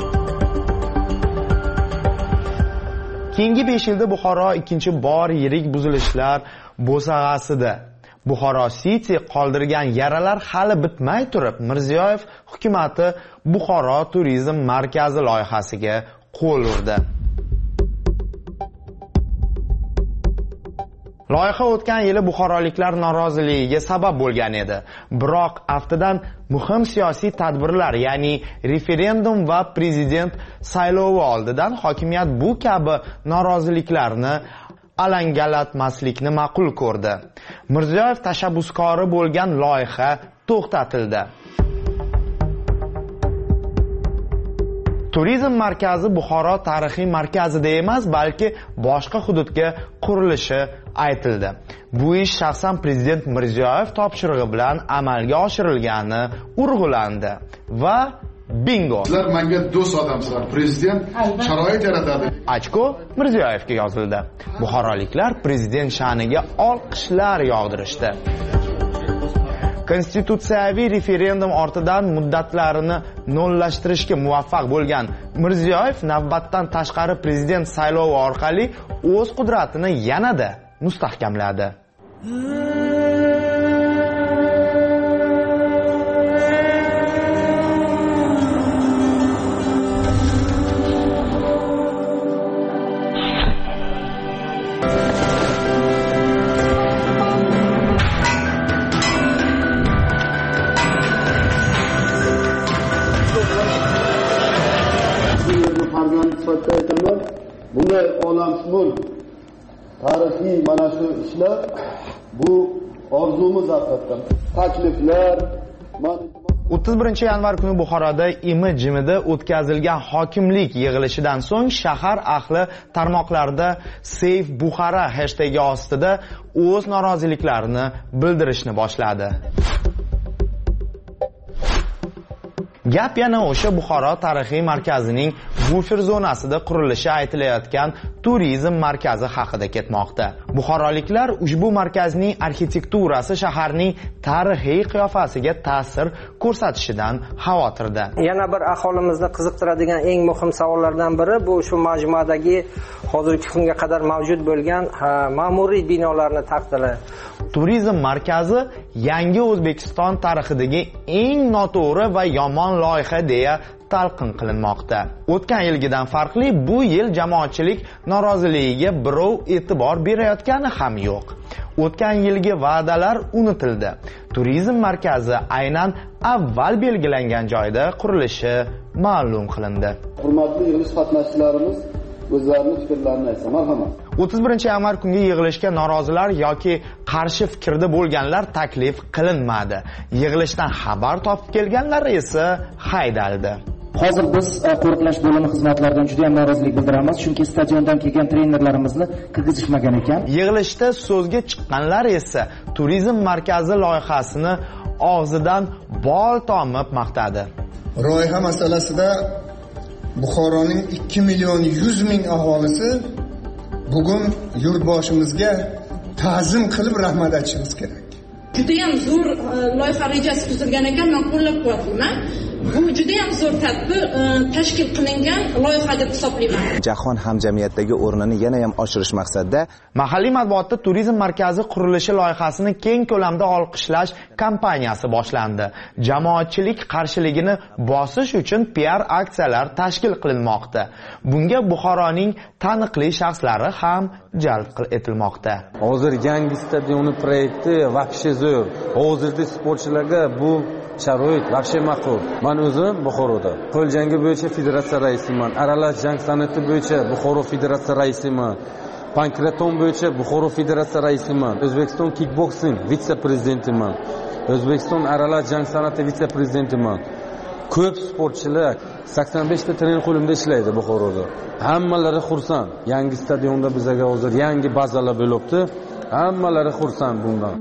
Keyingi besh yilda Buxoro ikkinchi bor yirik buzilishlar bo'sag'asida. Buxoro City qoldirgan yaralar hali bitmay turib, Mirziyoyev hukumatı Buxoro turizm markazi loyihasiga qo'l urdi. Loyiha o'tgan yili buxoroliklar noroziligiga sabab bo'lgan edi. Biroq aftidan muhim siyosiy tadbirlar, ya'ni referendum va prezident saylovi oldidan hokimiyat bu kabi noroziliklarni alangalatmaslikni ma'qul ko'rdi. Mirziyoyev tashabbuskori bo'lgan loyiha to'xtatildi. Turizm markazi Buxoro tarixiy markazida emas, balki boshqa hududga qurilishi aytildi. Bu ish shaxsan prezident Mirziyoyev topshirig'i bilan amalga oshirilgani urg'ulandi va bingo. Sizlar menga do'st odamsizlar. Prezident sharoit yaratadi. Ochko Mirziyoyevga yozildi. Buxoroliklar prezident sha'niga olqishlar yog'dirishdi. Konstitutsiyaviy referendum ortidan muddatlarini nollashtirishga muvaffaq bo'lgan Mirziyoyev navbatdan tashqari prezident saylovi orqali o'z qudratini yanada mustahkamladi. Bunday olamshumul tarixiy mana shu ishlar bu orzumuz albatta. Takliflar o'ttiz birinchi yanvar kuni Buxoroda imi-jimida o'tkazilgan hokimlik yig'ilishidan so'ng shahar ahli tarmoqlarda Save Buxara hashtagi ostida o'z noroziliklarini bildirishni boshladi. Gap yana o'sha Buxoro tarixiy markazining bufer zonasida qurilishi aytilayotgan turizm markazi haqida ketmoqda. Buxoroliklar ushbu markazning arxitekturasi shaharning tarixiy qiyofasiga ta'sir ko'rsatishidan xavotirda. Yana bir aholimizni qiziqtiradigan eng muhim savollardan biri bu shu majmuadagi hozirgi kunga qadar mavjud bo'lgan ma'muriy binolarni taqdiri. Turizm markazi yangi O'zbekiston tarixidagi eng noto'g'ri va yomon loyiha deya talqin qilinmoqda. O'tgan yilgidan farqli bu yil jamoatchilik noroziligiga birov e'tibor berayotgani ham yo'q. O'tgan yilgi va'dalar unutildi. Turizm markazi aynan avval belgilangan joyda qurilishi ma'lum qilindi. Hurmatli yig'ilish qatnashchilarimiz, o'zlarining fikrlarini aytsa, marhamat. o'ttiz birinchi yanvar kungi yig'ilishga norozilar yoki qarshi fikrda bo'lganlar taklif qilinmadi. Yig'ilishdan xabar topib kelganlar esa haydaldi. Hozir biz qo'riqlash bo'limi xizmatlaridan juda ham norozilik bildiramiz, chunki stadiondan kelgan trenerlarimizni kirgizishmagan ekan. Yig'ilishda so'zga chiqqanlar esa turizm markazi loyihasini og'zidan bol tomib maqtadi. Loyiha masalasida Buxoroning ikki million yuz ming aholisi bugun yurtboshimizga ta'zim qilib rahmat aytishimiz kerak. Juda ham zo'r loyiha rejasi tuzilgan ekan, men qo'llab-quvvatlayman. Bu juda ham zo'r tadbir tashkil qilingan loyiha deb hisoblayman. Jahon hamjamiyatidagi o'rnini yana ham oshirish maqsadida mahalliy matbuotda turizm markazi qurilishi loyihasini keng ko'lamda olqishlash kampaniyasi boshlandi. Jamoatchilik qarshiligini bosish uchun P R aksiyalar tashkil qilinmoqda. Bunga Buxoroning taniqli shaxslari ham jalb etilmoqda. Hozir yangi stadionni proyekti vaqti zo'r. Hozirda sportchilarga bu sharoit vaqti ma'qul. Men o'zim Buxoroda qo'l jangi bo'yicha federatsiya raisiman. Aralash jang san'ati bo'yicha Buxoro federatsiya raisiman. Pankraton bo'yicha Buxoro federatsiya raisiman. O'zbekiston kickboksing vitse-prezidentiman. O'zbekiston aralash jang san'ati vitse-prezidentiman. Ko'p sportchilar sakson besh ta trener qo'limda ishlaydi Buxoroda. Hammalari xursand. Yangi stadionda bizga hozir yangi bazalar bo'libdi. Hammalari xursand bundan.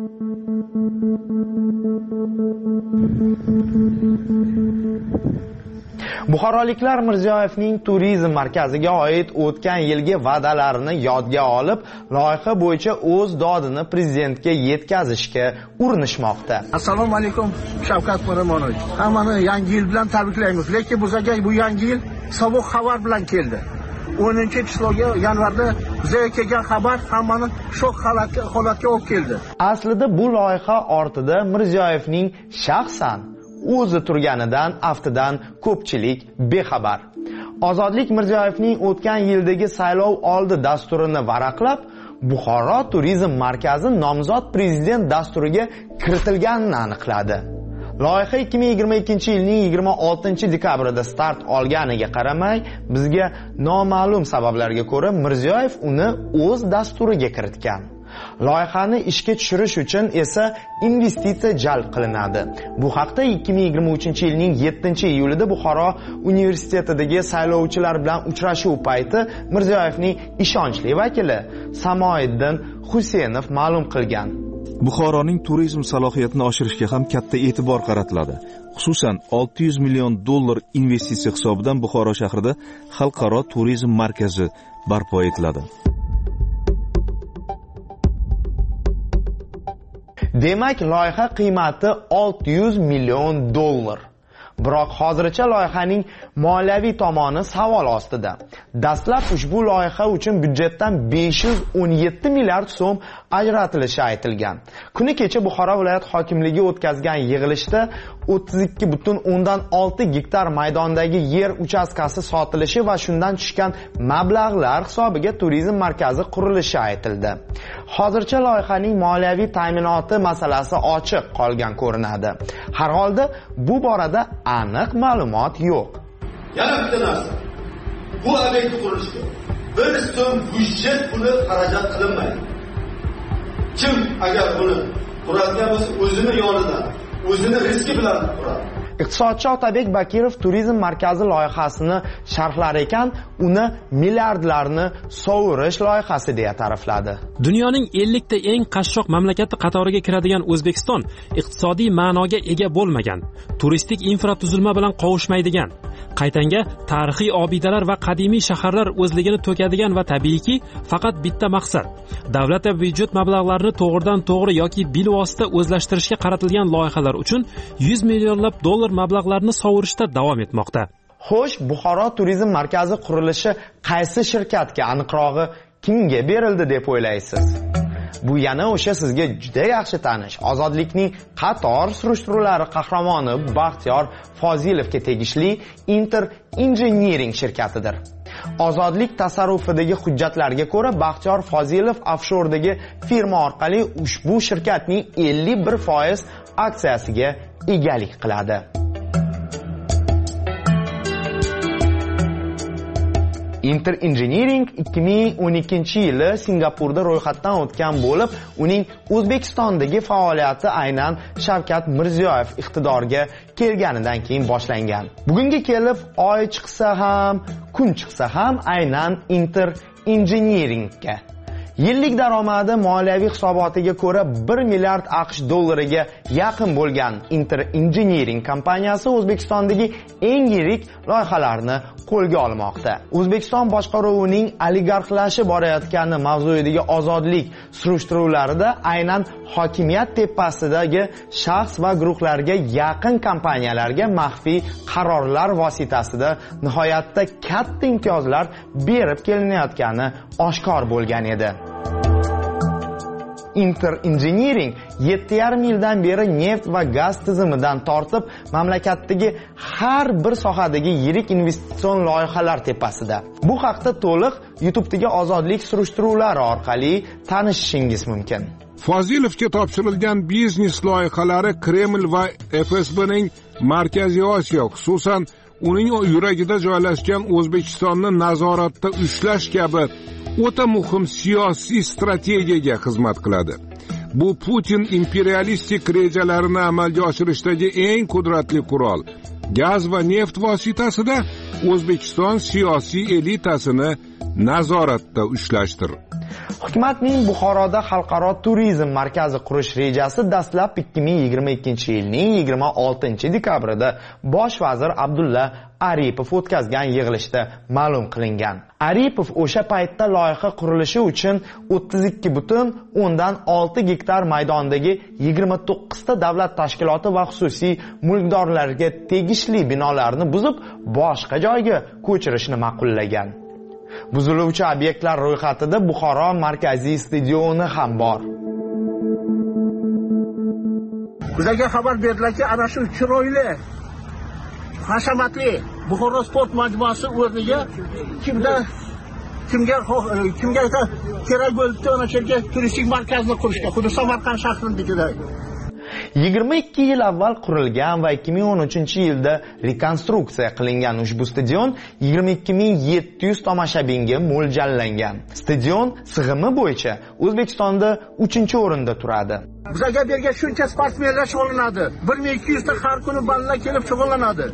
Buxoroliklar Mirziyoyevning turizm markaziga oid o'tgan yilgi va'dalarini yodga olib, loyiha bo'yicha o'z dodini prezidentga yetkazishga urinishmoqda. Assalomu alaykum Shavkat Miromonovich. Hammani yangi yil bilan tabriklaymiz. Lekin bizga bu yangi yil sovuq xabar bilan keldi. o'ninchi qislog'i yanvarda bizga kelgan xabar hammani shok holatga holatga olib keldi. Aslida bu loyiha ortida Mirziyoyevning shaxsan o'zi turganidan aftidan ko'pchilik bexabar. Ozodlik Mirziyoyevning o'tgan yildagi saylov oldi dasturini varaqlab, Buxoro turizm markazi nomzod prezident dasturiga kiritilganini aniqladi. Loyiha ikki ming yigirma ikkinchi yilning yigirma oltinchi dekabrida start olganiga qaramay, bizga noma'lum sabablarga ko'ra Mirziyoyev uni o'z dasturiga kiritgan. Loyihani ishga tushirish uchun esa investitsiya jalb qilinadi. Bu haqda ikki ming yigirma uchinchi yilning yettinchi iyulida Buxoro universitetidagi saylovchilar bilan uchrashuv payti Mirziyoyevning ishonchli vakili Samoiddin Husaynov ma'lum qilgan. Buxoroning turizm salohiyatini oshirishga ham katta e'tibor qaratiladi. Xususan olti yuz million dollar investitsiya hisobidan Buxoro shahrida xalqaro turizm markazi barpo etiladi. Demak, loyiha qiymati olti yuz million dollar. Biroq hozircha loyihaning moliyaviy tomoni savol ostida. Dastlab ushbu loyiha uchun byudjetdan besh yuz o'n yetti milliard so'm ajratilishi aytilgan. Kuni kecha Buxoro viloyat hokimligi o'tkazgan yig'ilishda o'ttiz ikki butun o'ndan olti gektar maydondagi yer uchastkasi sotilishi va shundan tushgan mablag'lar hisobiga turizm markazi qurilishi aytildi. Hozircha loyihaning moliyaviy ta'minoti masalasi ochiq qolgan ko'rinadi. Har holda bu borada aniq ma'lumot yo'q. Yana bitta narsa. Bu obyektni qurilishga bir so'm byudjet puli xarajat qilinmaydi. Kim agar buni quradigan bo'lsa, o'zini yonidan, o'zini riski bilan quradi. Iqtisodchi Otabek Bakirov turizm markazi loyihasini sharhlar ekan, uni milliardlarni sovurish loyihasi deya ta'rifladi. Dunyoning ellik ta eng qashshoq mamlakati qatoriga kiradigan O'zbekiston iqtisodiy ma'noga ega bo'lmagan, turistik infratuzilma bilan qovushmaydigan, qaytanga tarixiy obidalar va qadimiy shaharlar o'zligini to'kadigan va tabiiyki faqat bitta maqsad davlat va byudjet mablag'larini to'g'ridan to'g'ri yoki bilvosita o'zlashtirishga qaratilgan loyihalar uchun yuz millionlab dollar mablag'larni sovurishda davom etmoqda. Xo'sh, Buxoro turizm markazi qurilishi qaysi shirkatga, aniqrog'i kimga berildi deb o'ylaysiz? Bu yana o'sha sizga juda yaxshi tanish Ozodlikning qator surishtiruvlari qahramoni Baxtiyor Fozilovga tegishli Inter Engineering shirkatidir. Ozodlik tasarrufidagi hujjatlarga ko'ra, Baxtiyor Fozilov offshordagi firma orqali ushbu shirkatning ellik bir foiz aksiyasiga egalik qiladi. Inter Engineering ikki ming o'n ikkinchi yili Singapurda ro'yxatdan o'tgan bo'lib, uning O'zbekistondagi faoliyati aynan Shavkat Mirziyoyev iqtidorga kelganidan keyin boshlangan. Bugunga kelib oy chiqsa ham, kun chiqsa ham aynan Inter Engineeringga. Yillik daromadi moliyaviy hisobotiga ko'ra bir milliard AQSh dollariga yaqin bo'lgan Inter Engineering kompaniyasi O'zbekistondagi eng yirik loyihalarni qo'lga olmoqda. O'zbekiston boshqaruvining oligarxlashib borayotgani mavzuidagi Ozodlik surishtiruvlarida aynan hokimiyat tepasidagi shaxs va guruhlarga yaqin kompaniyalarga maxfiy qarorlar vositasida nihoyatda katta imtiyozlar berib kelinayotgani oshkor bo'lgan edi. Inter Engineering yetti yarim yildan beri neft va gaz tizimidan tortib mamlakatdagi har bir sohadagi yirik investitsion loyihalar tepasida. Bu haqda to'liq YouTube'dagi Ozodlik surishtiruvlari orqali tanishishingiz mumkin. Fozilovga topshirilgan biznes loyihalari Kreml va F S B'ning Markaziy Osiyo, xususan uning yuragida joylashgan O'zbekistonni nazoratda ushlash kabi o'ta muhim siyosiy strategiyaga xizmat qiladi. Bu Putin imperialistik rejalarini amalga oshirishdagi eng qudratli qurol. Gaz va neft vositasida O'zbekiston siyosiy elitasini nazoratda ushlashdir. Hukumatning Buxoroda xalqaro turizm markazi qurish rejasi dastlab ikki ming yigirma ikkinchi yilning yigirma oltinchi dekabrida bosh vazir Abdulla Aripov o'tkazgan yig'ilishda ma'lum qilingan. Aripov o'sha paytda loyiha qurilishi uchun o'ttiz ikki butun o'ndan olti gektar maydondagi yigirma to'qqiz ta davlat tashkiloti va xususiy mulkdorlarga tegishli binolarni buzib, boshqa joyga ko'chirishni ma'qullagan. Buziluvchi obyektlar ro'yxatida Buxoro markaziy stadioni ham bor. Bizga xabar berildi, ana shu chiroyli, hashamatli Buxoro sport majmuasi o'rniga kimda kimga kimga kerak bo'libdi, ana shu yerga turistik markazni qurishga, xuddi Samarqand shahridagidek. yigirma ikki yil avval qurilgan va ikki ming o'n uchinchi yilda rekonstruksiya qilingan ushbu stadion yigirma ikki ming yetti yuz tomoshabinga mo'ljallangan. Stadion sig'imi bo'yicha O'zbekistonda uchinchi o'rinda turadi. Bizga bergan shuncha sportmenlar shug'ullanadi. bir ming ikki yuz ta har kuni bolalar kelib shug'ullanadi.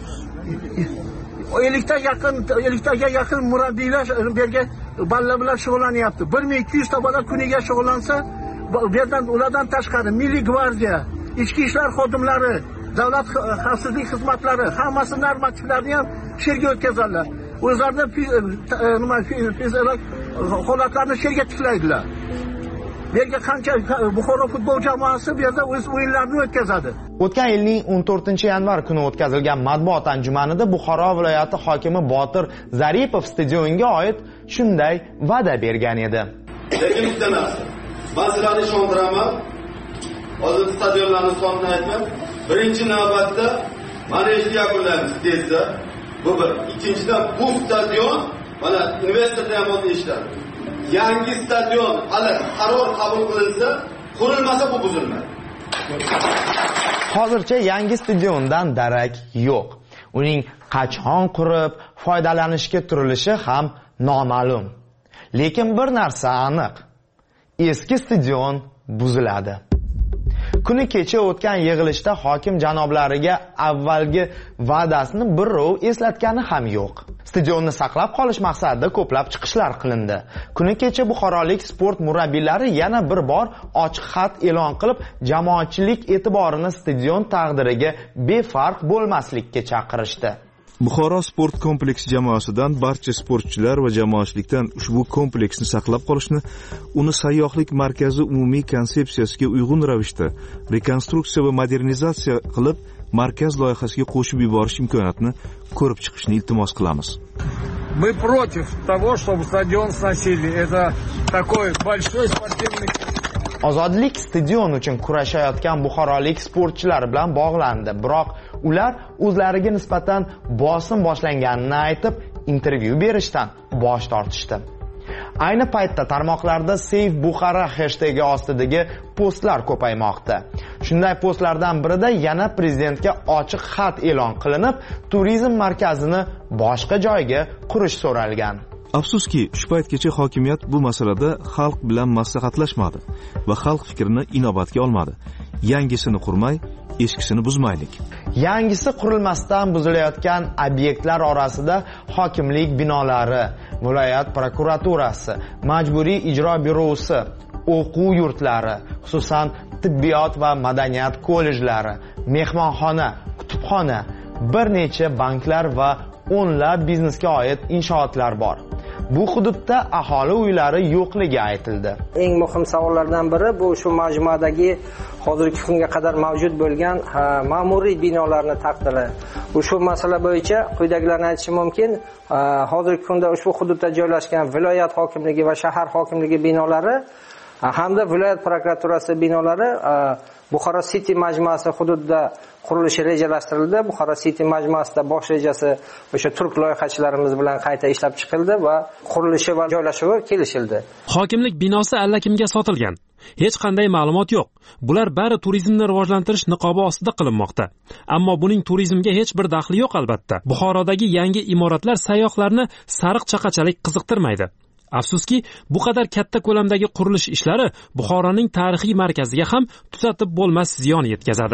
ellik ta yaqin ellik taga yaqin murabbiylar bergan bolalar bilan shug'ullanyapti. bir ming ikki yuz ta bola kuniga shug'ullansa, bu yerdan ulardan tashqari Milliy gvardiya, ichki ishlar xodimlari, davlat xavfsizlik xizmatlari hammasi normativlarni ham sherga o'tkazadilar. O'zlarining nima fiziologik holatlarini sherga tiklaydilar. Bu yerga qancha Buxoro futbol jamoasi bu yerda o'z o'yinlarini o'tkazadi. O'tgan yilning o'n to'rtinchi yanvar kuni o'tkazilgan matbuot anjumanida Buxoro viloyati hokimi Botir Zaripov stadionga oid shunday va'da bergan edi. Lekin bitta narsa, men sizlarni ishontiraman. Hozir stadionlarni sonini aytmam. Birinchi navbatda mana ishni yakunlaymiz tezda. Bu bir. Ikkinchidan bu stadion mana investorlar ham o'z ishlari. Yangi stadion hali qaror qabul qilinsa, qurilmasa bu buzilmaydi. Hozircha yangi stadiondan darak yo'q. Uning qachon qurib, foydalanishga turilishi ham noma'lum. Lekin bir narsa aniq. Eski stadion buziladi. Kuni kecha o'tgan yig'ilishda hokim janoblariga avvalgi va'dasini birrov eslatgani ham yo'q. Stadionni saqlab qolish maqsadida ko'plab chiqishlar qilindi. Kuni kecha buxorolik sport murabbiylari yana bir bor ochiq xat e'lon qilib, jamoatchilik e'tiborini stadion taqdiriga befarq bo'lmaslikka chaqirishdi. Buxoro sport kompleksi jamoasidan barcha sportchilar va jamoatchilikdan ushbu kompleksni saqlab qolishni, uni sayyohlik markazi umumiy konsepsiyasiga uyg'un ravishda rekonstruksiya va modernizatsiya qilib, markaz loyihasiga qo'shib yuborish imkoniyatini ko'rib chiqishni iltimos qilamiz. Мы против того, чтобы стадион сносили. Это такой большой спортивный... Ozodlik stadion uchun kurashayotgan buxorolik sportchilar bilan bog'landi, biroq ular o'zlariga nisbatan bosim boshlanganini aytib, intervyu berishdan bosh tortishdi. Ayni paytda tarmoqlarda Save Bukhara hashtagi ostidagi postlar ko'paymoqda. Shunday postlardan birida yana prezidentga ochiq xat e'lon qilinib, turizm markazini boshqa joyga qurish so'ralgan. Afsuski, shu paytgacha hokimiyat bu masalada xalq bilan maslahatlashmadi va xalq fikrini inobatga olmadi. Yangisini qurmay, eskisini buzmaylik. Yangisi qurilmasdan buzilayotgan obyektlar orasida hokimlik binolari, viloyat prokuraturasi, majburiy ijro byurosi, o'quv yurtlari, xususan tibbiyot va madaniyat kollejlari, mehmonxona, kutubxona, bir necha banklar va o'nlab biznesga oid inshootlar bor. Bu hududda aholi uylari yo'qligi aytildi. Eng muhim savollardan biri bu shu majmuadagi hozirgi kunga qadar mavjud bo'lgan ma'muriy binolarning taqdiri. Ushbu masala bo'yicha quyidagilarni aytishim mumkin. Hozirgi kunda ushbu hududda joylashgan viloyat hokimligi va shahar hokimligi binolari hamda viloyat prokuraturasi binolari Buxoro City majmuasi hududida qurilishi rejalashtirildi. Buxoro City majmuasida bosh rejasi o'sha turk loyihachilarimiz bilan qayta ishlab chiqildi va qurilishi va joylashuvi kelishildi. Hokimlik binosi allakimga sotilgan. Hech qanday ma'lumot yo'q. Bular bari turizmni rivojlantirish niqobi ostida qilinmoqda. Ammo buning turizmga hech bir daxli yo'q albatta. Buxorodagi yangi imoratlar sayyohlarni sariq chaqachalik qiziqtirmaydi. Afsuski, bu qadar katta ko'lamdagi qurilish ishlari Buxoroning tarixiy markaziga ham tutatib bo'lmas ziyon yetkazadi.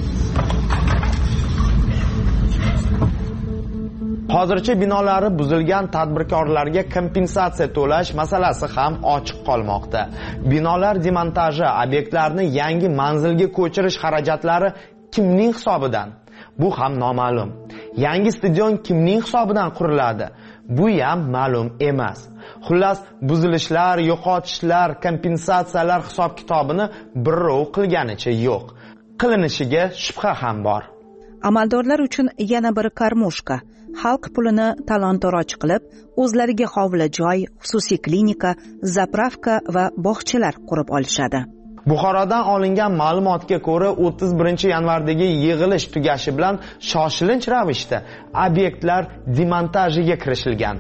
Hozircha binolari buzilgan tadbirkorlarga kompensatsiya to'lash masalasi ham ochiq qolmoqda. Binolar demontaji, obyektlarni yangi manzilga ko'chirish xarajatlari kimning hisobidan? Bu ham noma'lum. Yangi stadion kimning hisobidan quriladi? Bu ham ma'lum emas. Xullas, buzilishlar, yo'qotishlar, kompensatsiyalar hisob-kitobini birrov qilganicha yo'q. Qilinishiga shubha ham bor. Amaldorlar uchun yana bir karmushka. Xalq pulini talon-toroj qilib, o'zlariga hovli joy, xususiy klinika, zapravka va bog'chalar qurib olishadi. Buxorodan olingan ma'lumotga ko'ra, o'ttiz birinchi yanvardagi yig'ilish tugashi bilan shoshilinch ravishda obyektlar demontajiga kirishilgan.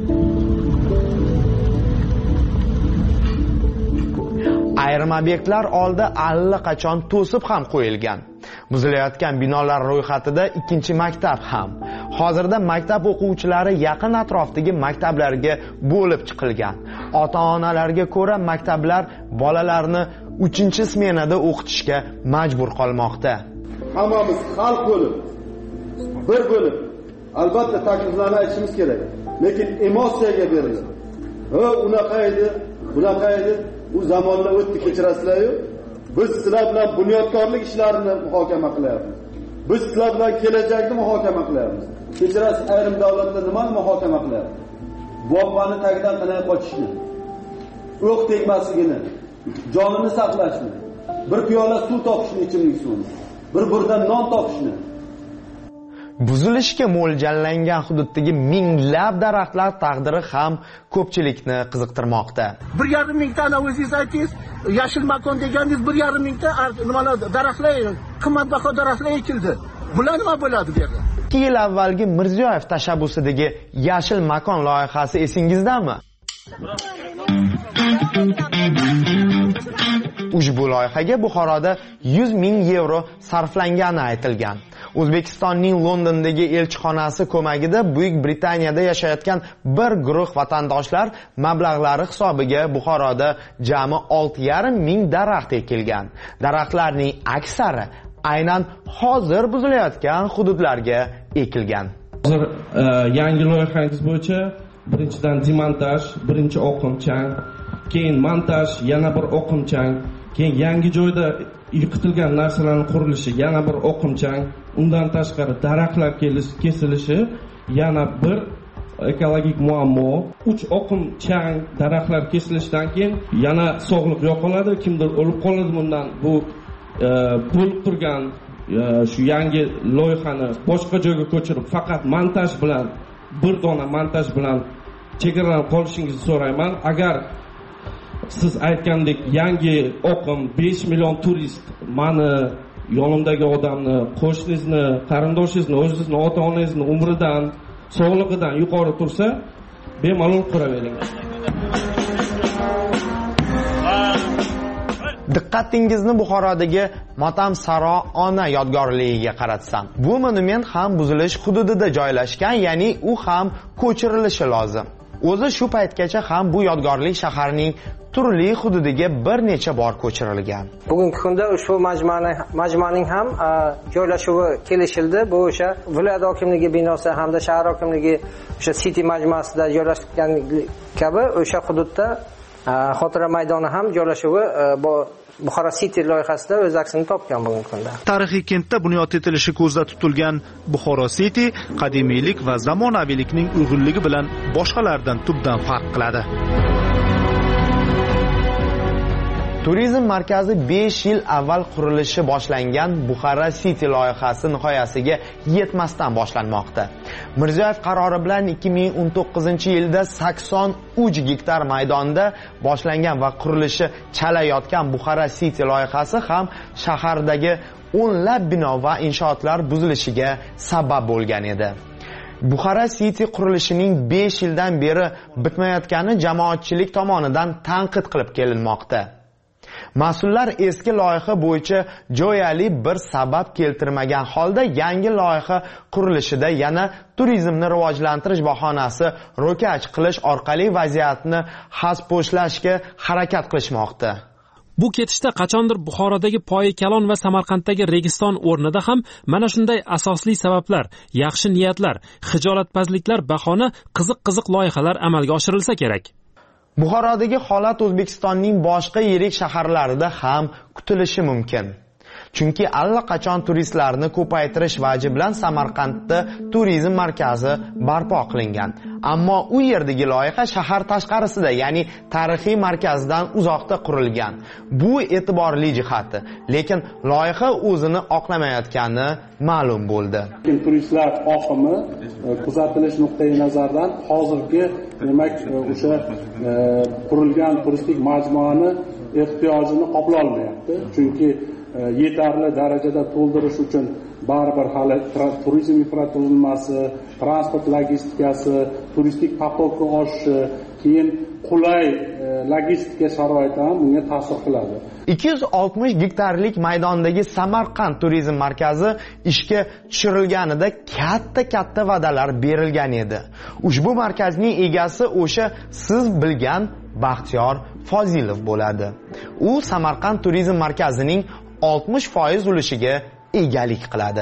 Ayrim obyektlar oldi allaqachon to'sib ham qo'yilgan. Buzilayotgan binolar ro'yxatida ikkinchi maktab ham. Hozirda maktab o'quvchilari yaqin atrofdagi maktablarga bo'lib chiqilgan. Ota-onalarga ko'ra, maktablar bolalarni uchinchi smenada o'qitishga majbur qolmoqda. Hammamiz xalq bo'lib, bir bo'lib, albatta takliflarni aytishimiz kerak. Lekin emotsiyaga berilib. Ha, unaqa edi, bunaqa edi, u zamonlar o'tdi, kechirasizlar-ku. Biz sizlar bilan bunyodkorlik ishlarini muhokama qilyapmiz. Biz sizlar bilan kelajakni muhokama qilyapmiz. Kechirasiz, ayrim davlatlar nimani muhokama qilyapti? Bombani tagidan qanday qochishni, o'q tegmasligini, jonini saqlashni, bir piyola suv topishni, ichimlik suvini, bir burdan non topishni. Buzilishga mo'ljallangan hududdagi minglab daraxtlar taqdiri ham ko'pchilikni qiziqtirmoqda. bir yarim ming tane o'zingiz aytingiz, yashil makon deganingiz bir yarim mingta nimalar daraxtlar, qimmatbaho daraxtlar ekildi. Bular nima bo'ladi bu yerda? ikki yil avvalgi Mirziyoyev tashabbusidagi yashil makon loyihasi esingizdami? Ushbu loyihaga Buxoroda yuz ming yevro sarflangani aytilgan. O'zbekistonning Londondagi elchixonasi ko'magida Buyuk Britaniyada yashayotgan bir guruh vatandoshlar mablag'lari hisobiga Buxoroda jami olti yarim ming daraxt ekilgan. Daraxtlarning aksari aynan hozir buzilayotgan hududlarga ekilgan. Hozir yangi loyihangiz bo'yicha birinchidan demontaj, birinchi oqimchang, keyin montaj, yana bir oqimchang, keyin yangi joyda yiqitilgan narsalarning qurilishi, yana bir oqimchang, undan tashqari daraxtlar kesilishi, yana bir ekologik muammo. uch oqimchang daraxtlar kesilishidan keyin yana sog'liq yo'qoladi, kimdir o'lib qoladi bundan. Bu bo'lib turgan shu yangi loyihani boshqa joyga ko'chirib faqat montaj bilan, bir dona montaj bilan chegaralanib qolishingizni so'rayman. Agar siz aytgandek yangi oqim besh million turist mani yonimdagi odamni, qo'shningizni, qarindoshingizni, o'zingizni ota-onangizni umridan, sog'lig'idan yuqori tursa, bemalol quravering. Diqqatingizni Buxorodagi Motam Saro ona yodgorligiga qaratsam. Bu monument ham buzilish hududida joylashgan, ya'ni u ham ko'chirilishi lozim. O'zi shu paytgacha ham bu yodgorlik shaharning turli hududiga bir necha bor ko'chirilgan. Bugungi kunda ushbu majmuaning majmuaning ham joylashuvi kelishildi. Bu o'sha viloyat hokimligi binosi hamda shahar hokimligi o'sha City majmuasida joylashgan kabi o'sha hududda xotira maydoni ham joylashuvi Buxoro City loyihasida o'z aksini topgan bugungi kunda. Tarixiy kentda bunyod etilishi ko'zda tutilgan Buxoro City qadimiylik va zamonaviylikning uyg'unligi bilan boshqalardan tubdan farq qiladi. Turizm markazi besh yil avval qurilishi boshlangan Buxoro City loyihasi nihoyasiga yetmasdan boshlanmoqda. Mirziyoyev qarori bilan ikki ming o'n to'qqizinchi yilda sakson uch gektar maydonda boshlangan va qurilishi chalayotgan Buxoro City loyihasi ham shahardagi o'nlab bino va inshootlar buzilishiga sabab bo'lgan edi. Buxoro City qurilishining besh yildan beri bitmayotgani jamoatchilik tomonidan tanqid qilib kelinmoqda. Mas'ullar eski loyiha bo'yicha jo'yali bir sabab keltirmagan holda yangi loyiha qurilishida yana turizmni rivojlantirish bahonasi ro'kach qilish orqali vaziyatni xaspo'shlashga harakat qilishmoqda. Bu ketishda qachondir Buxorodagi Poyi Kalon va Samarqanddagi Registon o'rnida ham mana shunday asosli sabablar, yaxshi niyatlar, hijolatpazliklar bahona qiziq-qiziq loyihalar amalga oshirilsa kerak. Buxorodagi holat O'zbekistonning boshqa yirik shaharlarida ham kutilishi mumkin. Chunki allaqachon turistlarni ko'paytirish vaji bilan Samarqandda turizm markazi barpo qilingan. Ammo u yerdagi loyiha shahar tashqarisida, ya'ni tarixiy markazdan uzoqda qurilgan. Bu e'tiborli jihati, lekin loyiha o'zini oqlamayotgani ma'lum bo'ldi. Turistlar oqimi kuzatilish nuqtai nazaridan hozirgi demak o'sha qurilgan turistik majmuani ehtiyojini qoplay olmayapti. Chunki yetarli darajada to'ldirish uchun baribir hali turizm infratuzilmasi, transport logistikasi, turistik potokni oshishi, keyin qulay logistika sharoiti ham bunga ta'sir qiladi. ikki yuz oltmish gektarlik maydondagi Samarqand turizm markazi ishga tushirilganida katta-katta va'dalar berilgan edi. Ushbu markazning egasi o'sha siz bilgan Baxtiyor Fozilov bo'ladi. U Samarqand turizm markazining oltmish foiz ulushiga egalik qiladi.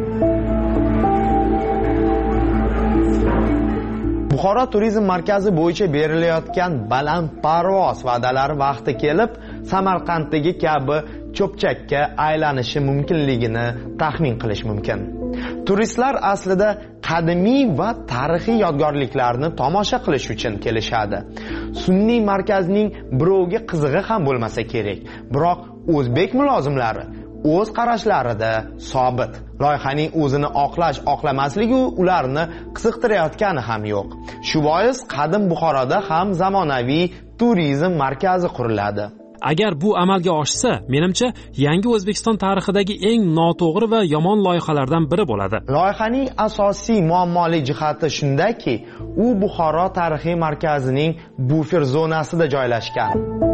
Buxoro turizm markazi bo'yicha berilayotgan balandparvoz va'dalar vaqti kelib Samarqanddagi kabi cho'pchakka aylanishi mumkinligini taxmin qilish mumkin. Turistlar aslida qadimiy va tarixiy yodgorliklarni tomosha qilish uchun kelishadi. Sunniy markazning birovga qizig'i ham bo'lmasa kerak, biroq o'zbek mulozimlari o'z qarashlarida sobit. Loyihaning o'zini oqlash, oqlamasligi ularni qiziqtirayotgani ham yo'q. Shu bois qadim Buxoroda ham zamonaviy turizm markazi quriladi. Agar bu amalga oshsa, menimcha yangi O'zbekiston tarixidagi eng noto'g'ri va yomon loyihalardan biri bo'ladi. Loyihaning asosiy muammoli jihati shundaki, u Buxoro tarixiy markazining bufer zonasida joylashgan.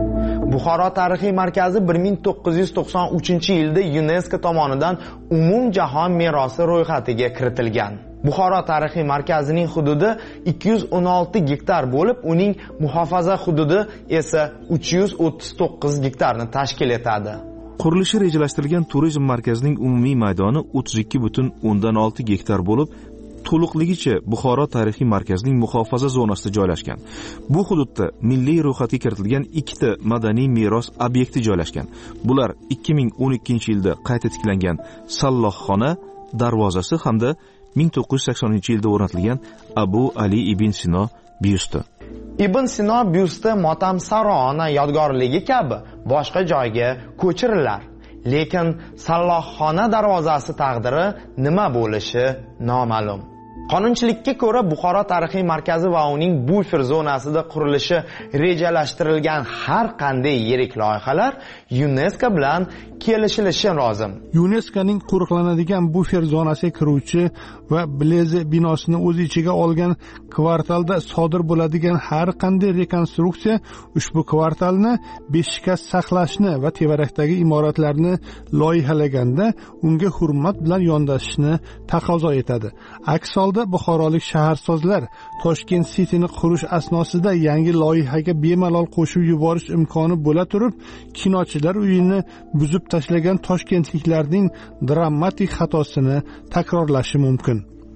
Buxoro tarixiy markazi bir ming to'qqiz yuz to'qson uchinchi yilda UNESCO tomonidan umumjahon merosi ro'yxatiga kiritilgan. Buxoro tarixiy markazining hududi ikki yuz o'n olti gektar bo'lib, uning muhofaza hududi esa uch yuz o'ttiz to'qqiz gektarni tashkil etadi. Qurilishi rejalashtirilgan turizm markazining umumiy maydoni o'ttiz ikki butun o'ndan olti gektar bo'lib, to'liqligicha Buxoro tarixiy markazining muhofaza zonasida joylashgan. Bu hududda milliy ro'yxatga kiritilgan ikkita madaniy meros obyekti joylashgan. Bular ikki ming o'n ikkinchi yilda qayta tiklangan Sallohxona darvozasi hamda ming to'qqiz yuz saksoninchi yilda o'rnatilgan Abu Ali ibn Sino byusti. Ibn Sino byusti Motam Sarona yodgorligi kabi boshqa joyga ko'chirilar. Lekin Sallohxona darvozasi taqdiri nima bo'lishi noma'lum. Qonunchilikka ko'ra Buxoro tarixiy markazi va uning bufer zonasida qurilishi rejalashtirilgan har qanday yirik loyihalar UNESCO bilan kelishilishi lozim. UNESCOning qo'riqlanadigan bufer zonasiga kiruvchi va Blaze binosini o'z ichiga olgan kvartalda sodir bo'ladigan har qanday rekonstruksiya ushbu kvartalni beshikast saqlashni va tevarakdagi imoratlarni loyihalaganda unga hurmat bilan yondashishni taqozo etadi. Aks holda buxorolik shaharsozlar Toshkent City'ni qurish asnosida yangi loyihaga bemalol qo'shib yuborish imkoni bo'la turib, kinochilar uyini buzib tashlagan toshkentliklarning dramatik xatosini takrorlashi mumkin.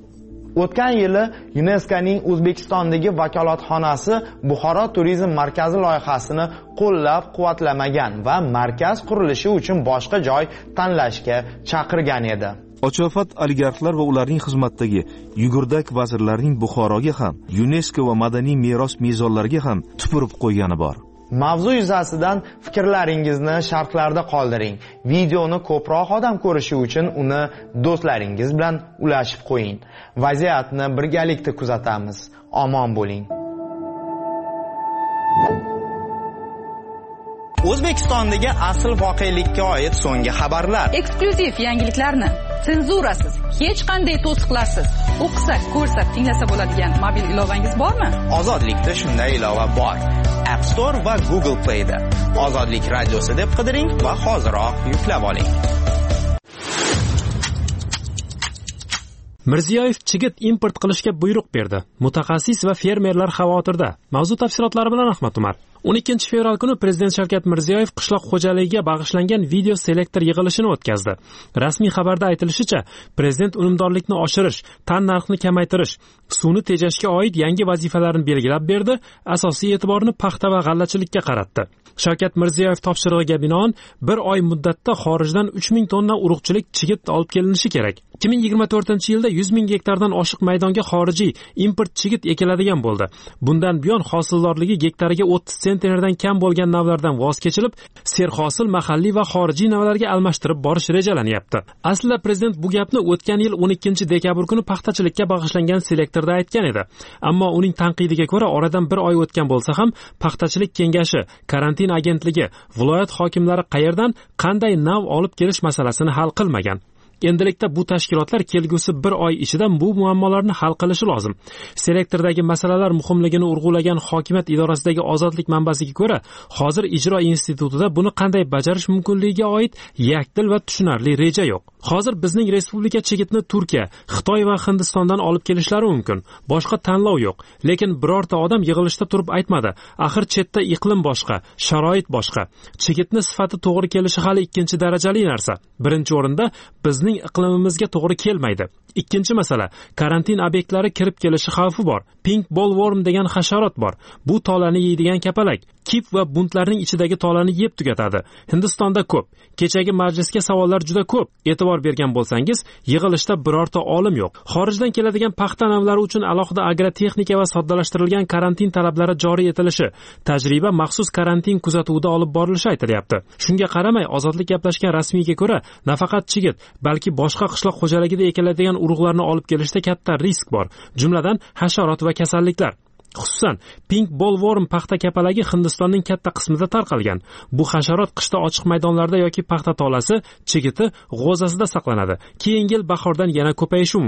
O'tgan yili UNESCOning O'zbekistondagi vakolatxonasi Buxoro turizm markazi loyihasini qo'llab-quvvatlamagan va markaz qurilishi uchun boshqa joy tanlashga chaqirgan edi. Ochofat oligarxlar va ularning xizmatdagi yugurdak vazirlarning Buxoroga ham, UNESCO va madaniy meros mezonlariga ham tupurib qo'ygani bor. Mavzu yuzasidan fikrlaringizni sharhlarda qoldiring. Videoni ko'proq odam ko'rishi uchun uni do'stlaringiz bilan ulashib qo'ying. Vaziyatni birgalikda kuzatamiz. Omon bo'ling. O'zbekistondagi asl voqelikka oid so'nggi xabarlar. Eksklyuziv yangiliklarni senzurasiz, hech qanday to'siqlarsiz o'qisak, ko'rsak, tinglasa bo'ladigan mobil ilovangiz bormi? Ozodlikda shunday ilova bor. App Store va Google Play'da. Ozodlik radiosi deb qidiring va hoziroq yuklab oling. Mirziyoyev chigit import qilishga buyruq berdi. Mutaxassis va fermerlar xavotirda. Mavzu tafsilotlari bilan Ahmad Umar. o'n ikkinchi fevral kuni Prezident Shavkat Mirziyoyev qishloq xo'jaligiga bag'ishlangan video selektor yig'ilishini o'tkazdi. Rasmiy xabarda aytilishicha, Prezident unumdorlikni oshirish, tan narxini kamaytirish, suvni tejashga oid yangi vazifalarni belgilab berdi, asosiy e'tiborni paxta va g'allachilikka qaratdi. Shavkat Mirziyoyev topshirig'iga binoan bir oy muddatda xorijdan uch ming tonna urug'chilik chigit olib kelinishi kerak. ikki ming yigirma to'rtinchi yilda yuz ming gektardan oshiq maydonga xorijiy import chigit ekiladigan bo'ldi. Bundan buyon hosildorligi gektariga o'ttiz sentnerdan kam bo'lgan navlardan voz kechilib, serhosil mahalliy va xorijiy navlarga almashtirib borish rejalanyapti. Aslida prezident bu gapni o'tgan yil o'n ikkinchi dekabr kuni paxtachilikka bag'ishlangan selektorda aytgan edi. Ammo uning tanqidiga ko'ra, oradan bir oy o'tgan bo'lsa ham, paxtachilik kengashi, karantin agentligi, viloyat hokimlari qayerdan qanday nav olib kelish masalasini hal qilmagan. Endilikda bu tashkilotlar kelgusi bir oy ichida bu muammolarni hal qilishi lozim. Selektordagi masalalar muhimligini urg'ulagan hokimiyat idorasidagi ozodlik manbasiga ko'ra, hozir ijro institutida buni qanday bajarish mumkinligiga oid yakdil va tushunarli reja yo'q. Hozir bizning respublika chigitni Turkiya, Xitoy va Hindistondan olib kelishlari mumkin. Boshqa tanlov yo'q. Lekin birorta odam yig'ilishda turib aytmadi. Axir chetda iqlim boshqa, sharoit boshqa. Chigitni sifati to'g'ri kelishi hali ikkinchi darajali narsa. Birinchi o'rinda bizning iqlimimizga to'g'ri kelmaydi. Ikkinchi masala, karantin obyektlari kirib kelishi xavfi bor. Pink bollworm degan hasharot bor. Bu tolani yeydigan kapalak. Kip va buntlarning ichidagi tolani yeb tugatadi. Hindistonda ko'p. Kechagi majlisga savollar juda ko'p. E'tibor bergan bo'lsangiz, yig'ilishda birorta olim yo'q. Xorijdan keladigan paxta navlari uchun alohida agrotexnika va soddalashtirilgan karantin talablari joriy etilishi, tajriba maxsus karantin kuzatuvida olib borilishi aytilyapti. Shunga qaramay, ozodlik gaplashgan rasmiyga ko'ra, nafaqat chigit, balki boshqa qishloq xo'jaligida ekiladigan urug'larni olib kelishda katta risk bor. Jumladan hasharot va kasalliklar. Xususan, pink bollworm paxta kapalagi Hindistonning katta qismida tarqalgan. Bu hasharot qishda ochiq maydonlarda yoki paxta tolasi, chigiti g'o'zasida saqlanadi. Keyingi yil bahordan yana ko'payishi mumkin.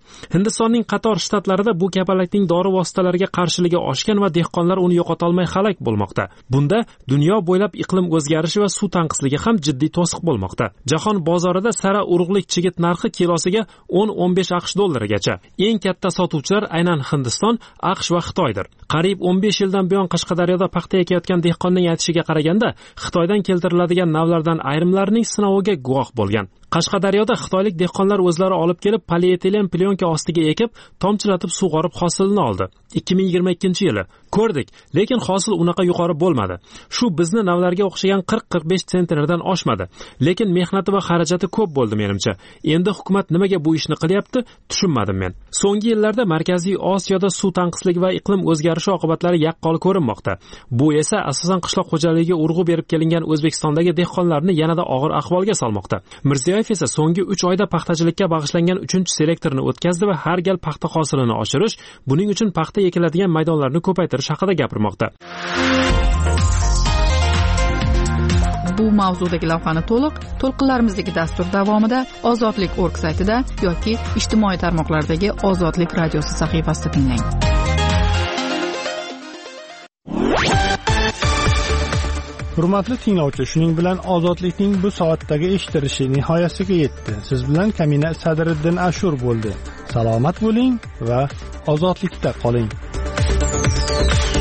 Hindistonning qator shtatlarida bu kapalakning dori vositalariga qarshiligi oshgan va dehqonlar uni yo'qotolmay halok bo'lmoqda. Bunda dunyo bo'ylab iqlim o'zgarishi va suv tanqisligi ham jiddiy to'siq bo'lmoqda. Jahon bozorida sara urug'lik chigit narxi kilosiga o'n o'n besh aqsh dollarigacha. Eng katta sotuvchilar aynan Hindiston, AQSh va Xitoydir. Qariyb o'n besh yildan buyon Qashqadaryoda paxta ekayotgan dehqonning aytishiga qaraganda, Xitoydan keltiriladigan navlardan ayrimlarining sinoviga guvoh bo'lgan. Qashqadaryoda xitoylik dehqonlar o'zlari olib kelib polietilen plyonka ostiga ekib, tomchilatib sug'orib hosilni oldi. ikki ming yigirma ikkinchi yili ko'rdik, lekin hosil unaqa yuqori bo'lmadi. Shu bizni navlarga o'xshagan qirq qirq besh sentnerdan oshmadi, lekin mehnati va xarajati ko'p bo'ldi menimcha. Endi hukumat nimaga bu ishni qilyapti, tushunmadim men. So'nggi yillarda Markaziy Osiyoda suv tanqisligi va iqlim o'zgarishi oqibatlari yaqqol ko'rinmoqda. Bu esa asosan qishloq xo'jaligiga urg'u berib kelingan O'zbekistondagi dehqonlarni yanada og'ir ahvolga solmoqda. Mirziyoyev esa so'nggi uch oyda paxtachilikka bag'ishlangan uchinchi selektorni o'tkazdi va har gal paxta hosilini oshirish, buning uchun paxta ekiladigan maydonlarni ko'paytirish haqida gapirmoqda. Bu mavzudagi lavhani to'liq to'lqinlarimizdagi dastur davomida ozodlik точка org saytida yoki ijtimoiy tarmoqlardagi Ozodlik radiosi sahifasida tinglang. Hurmatli tinglovchi, shuning bilan ozodlikning bu soatdagi eshittirishi nihoyasiga yetdi. Siz bilan Kamina Sadriddin Ashur bo'ldi. Salomat bo'ling va ozodlikda qoling.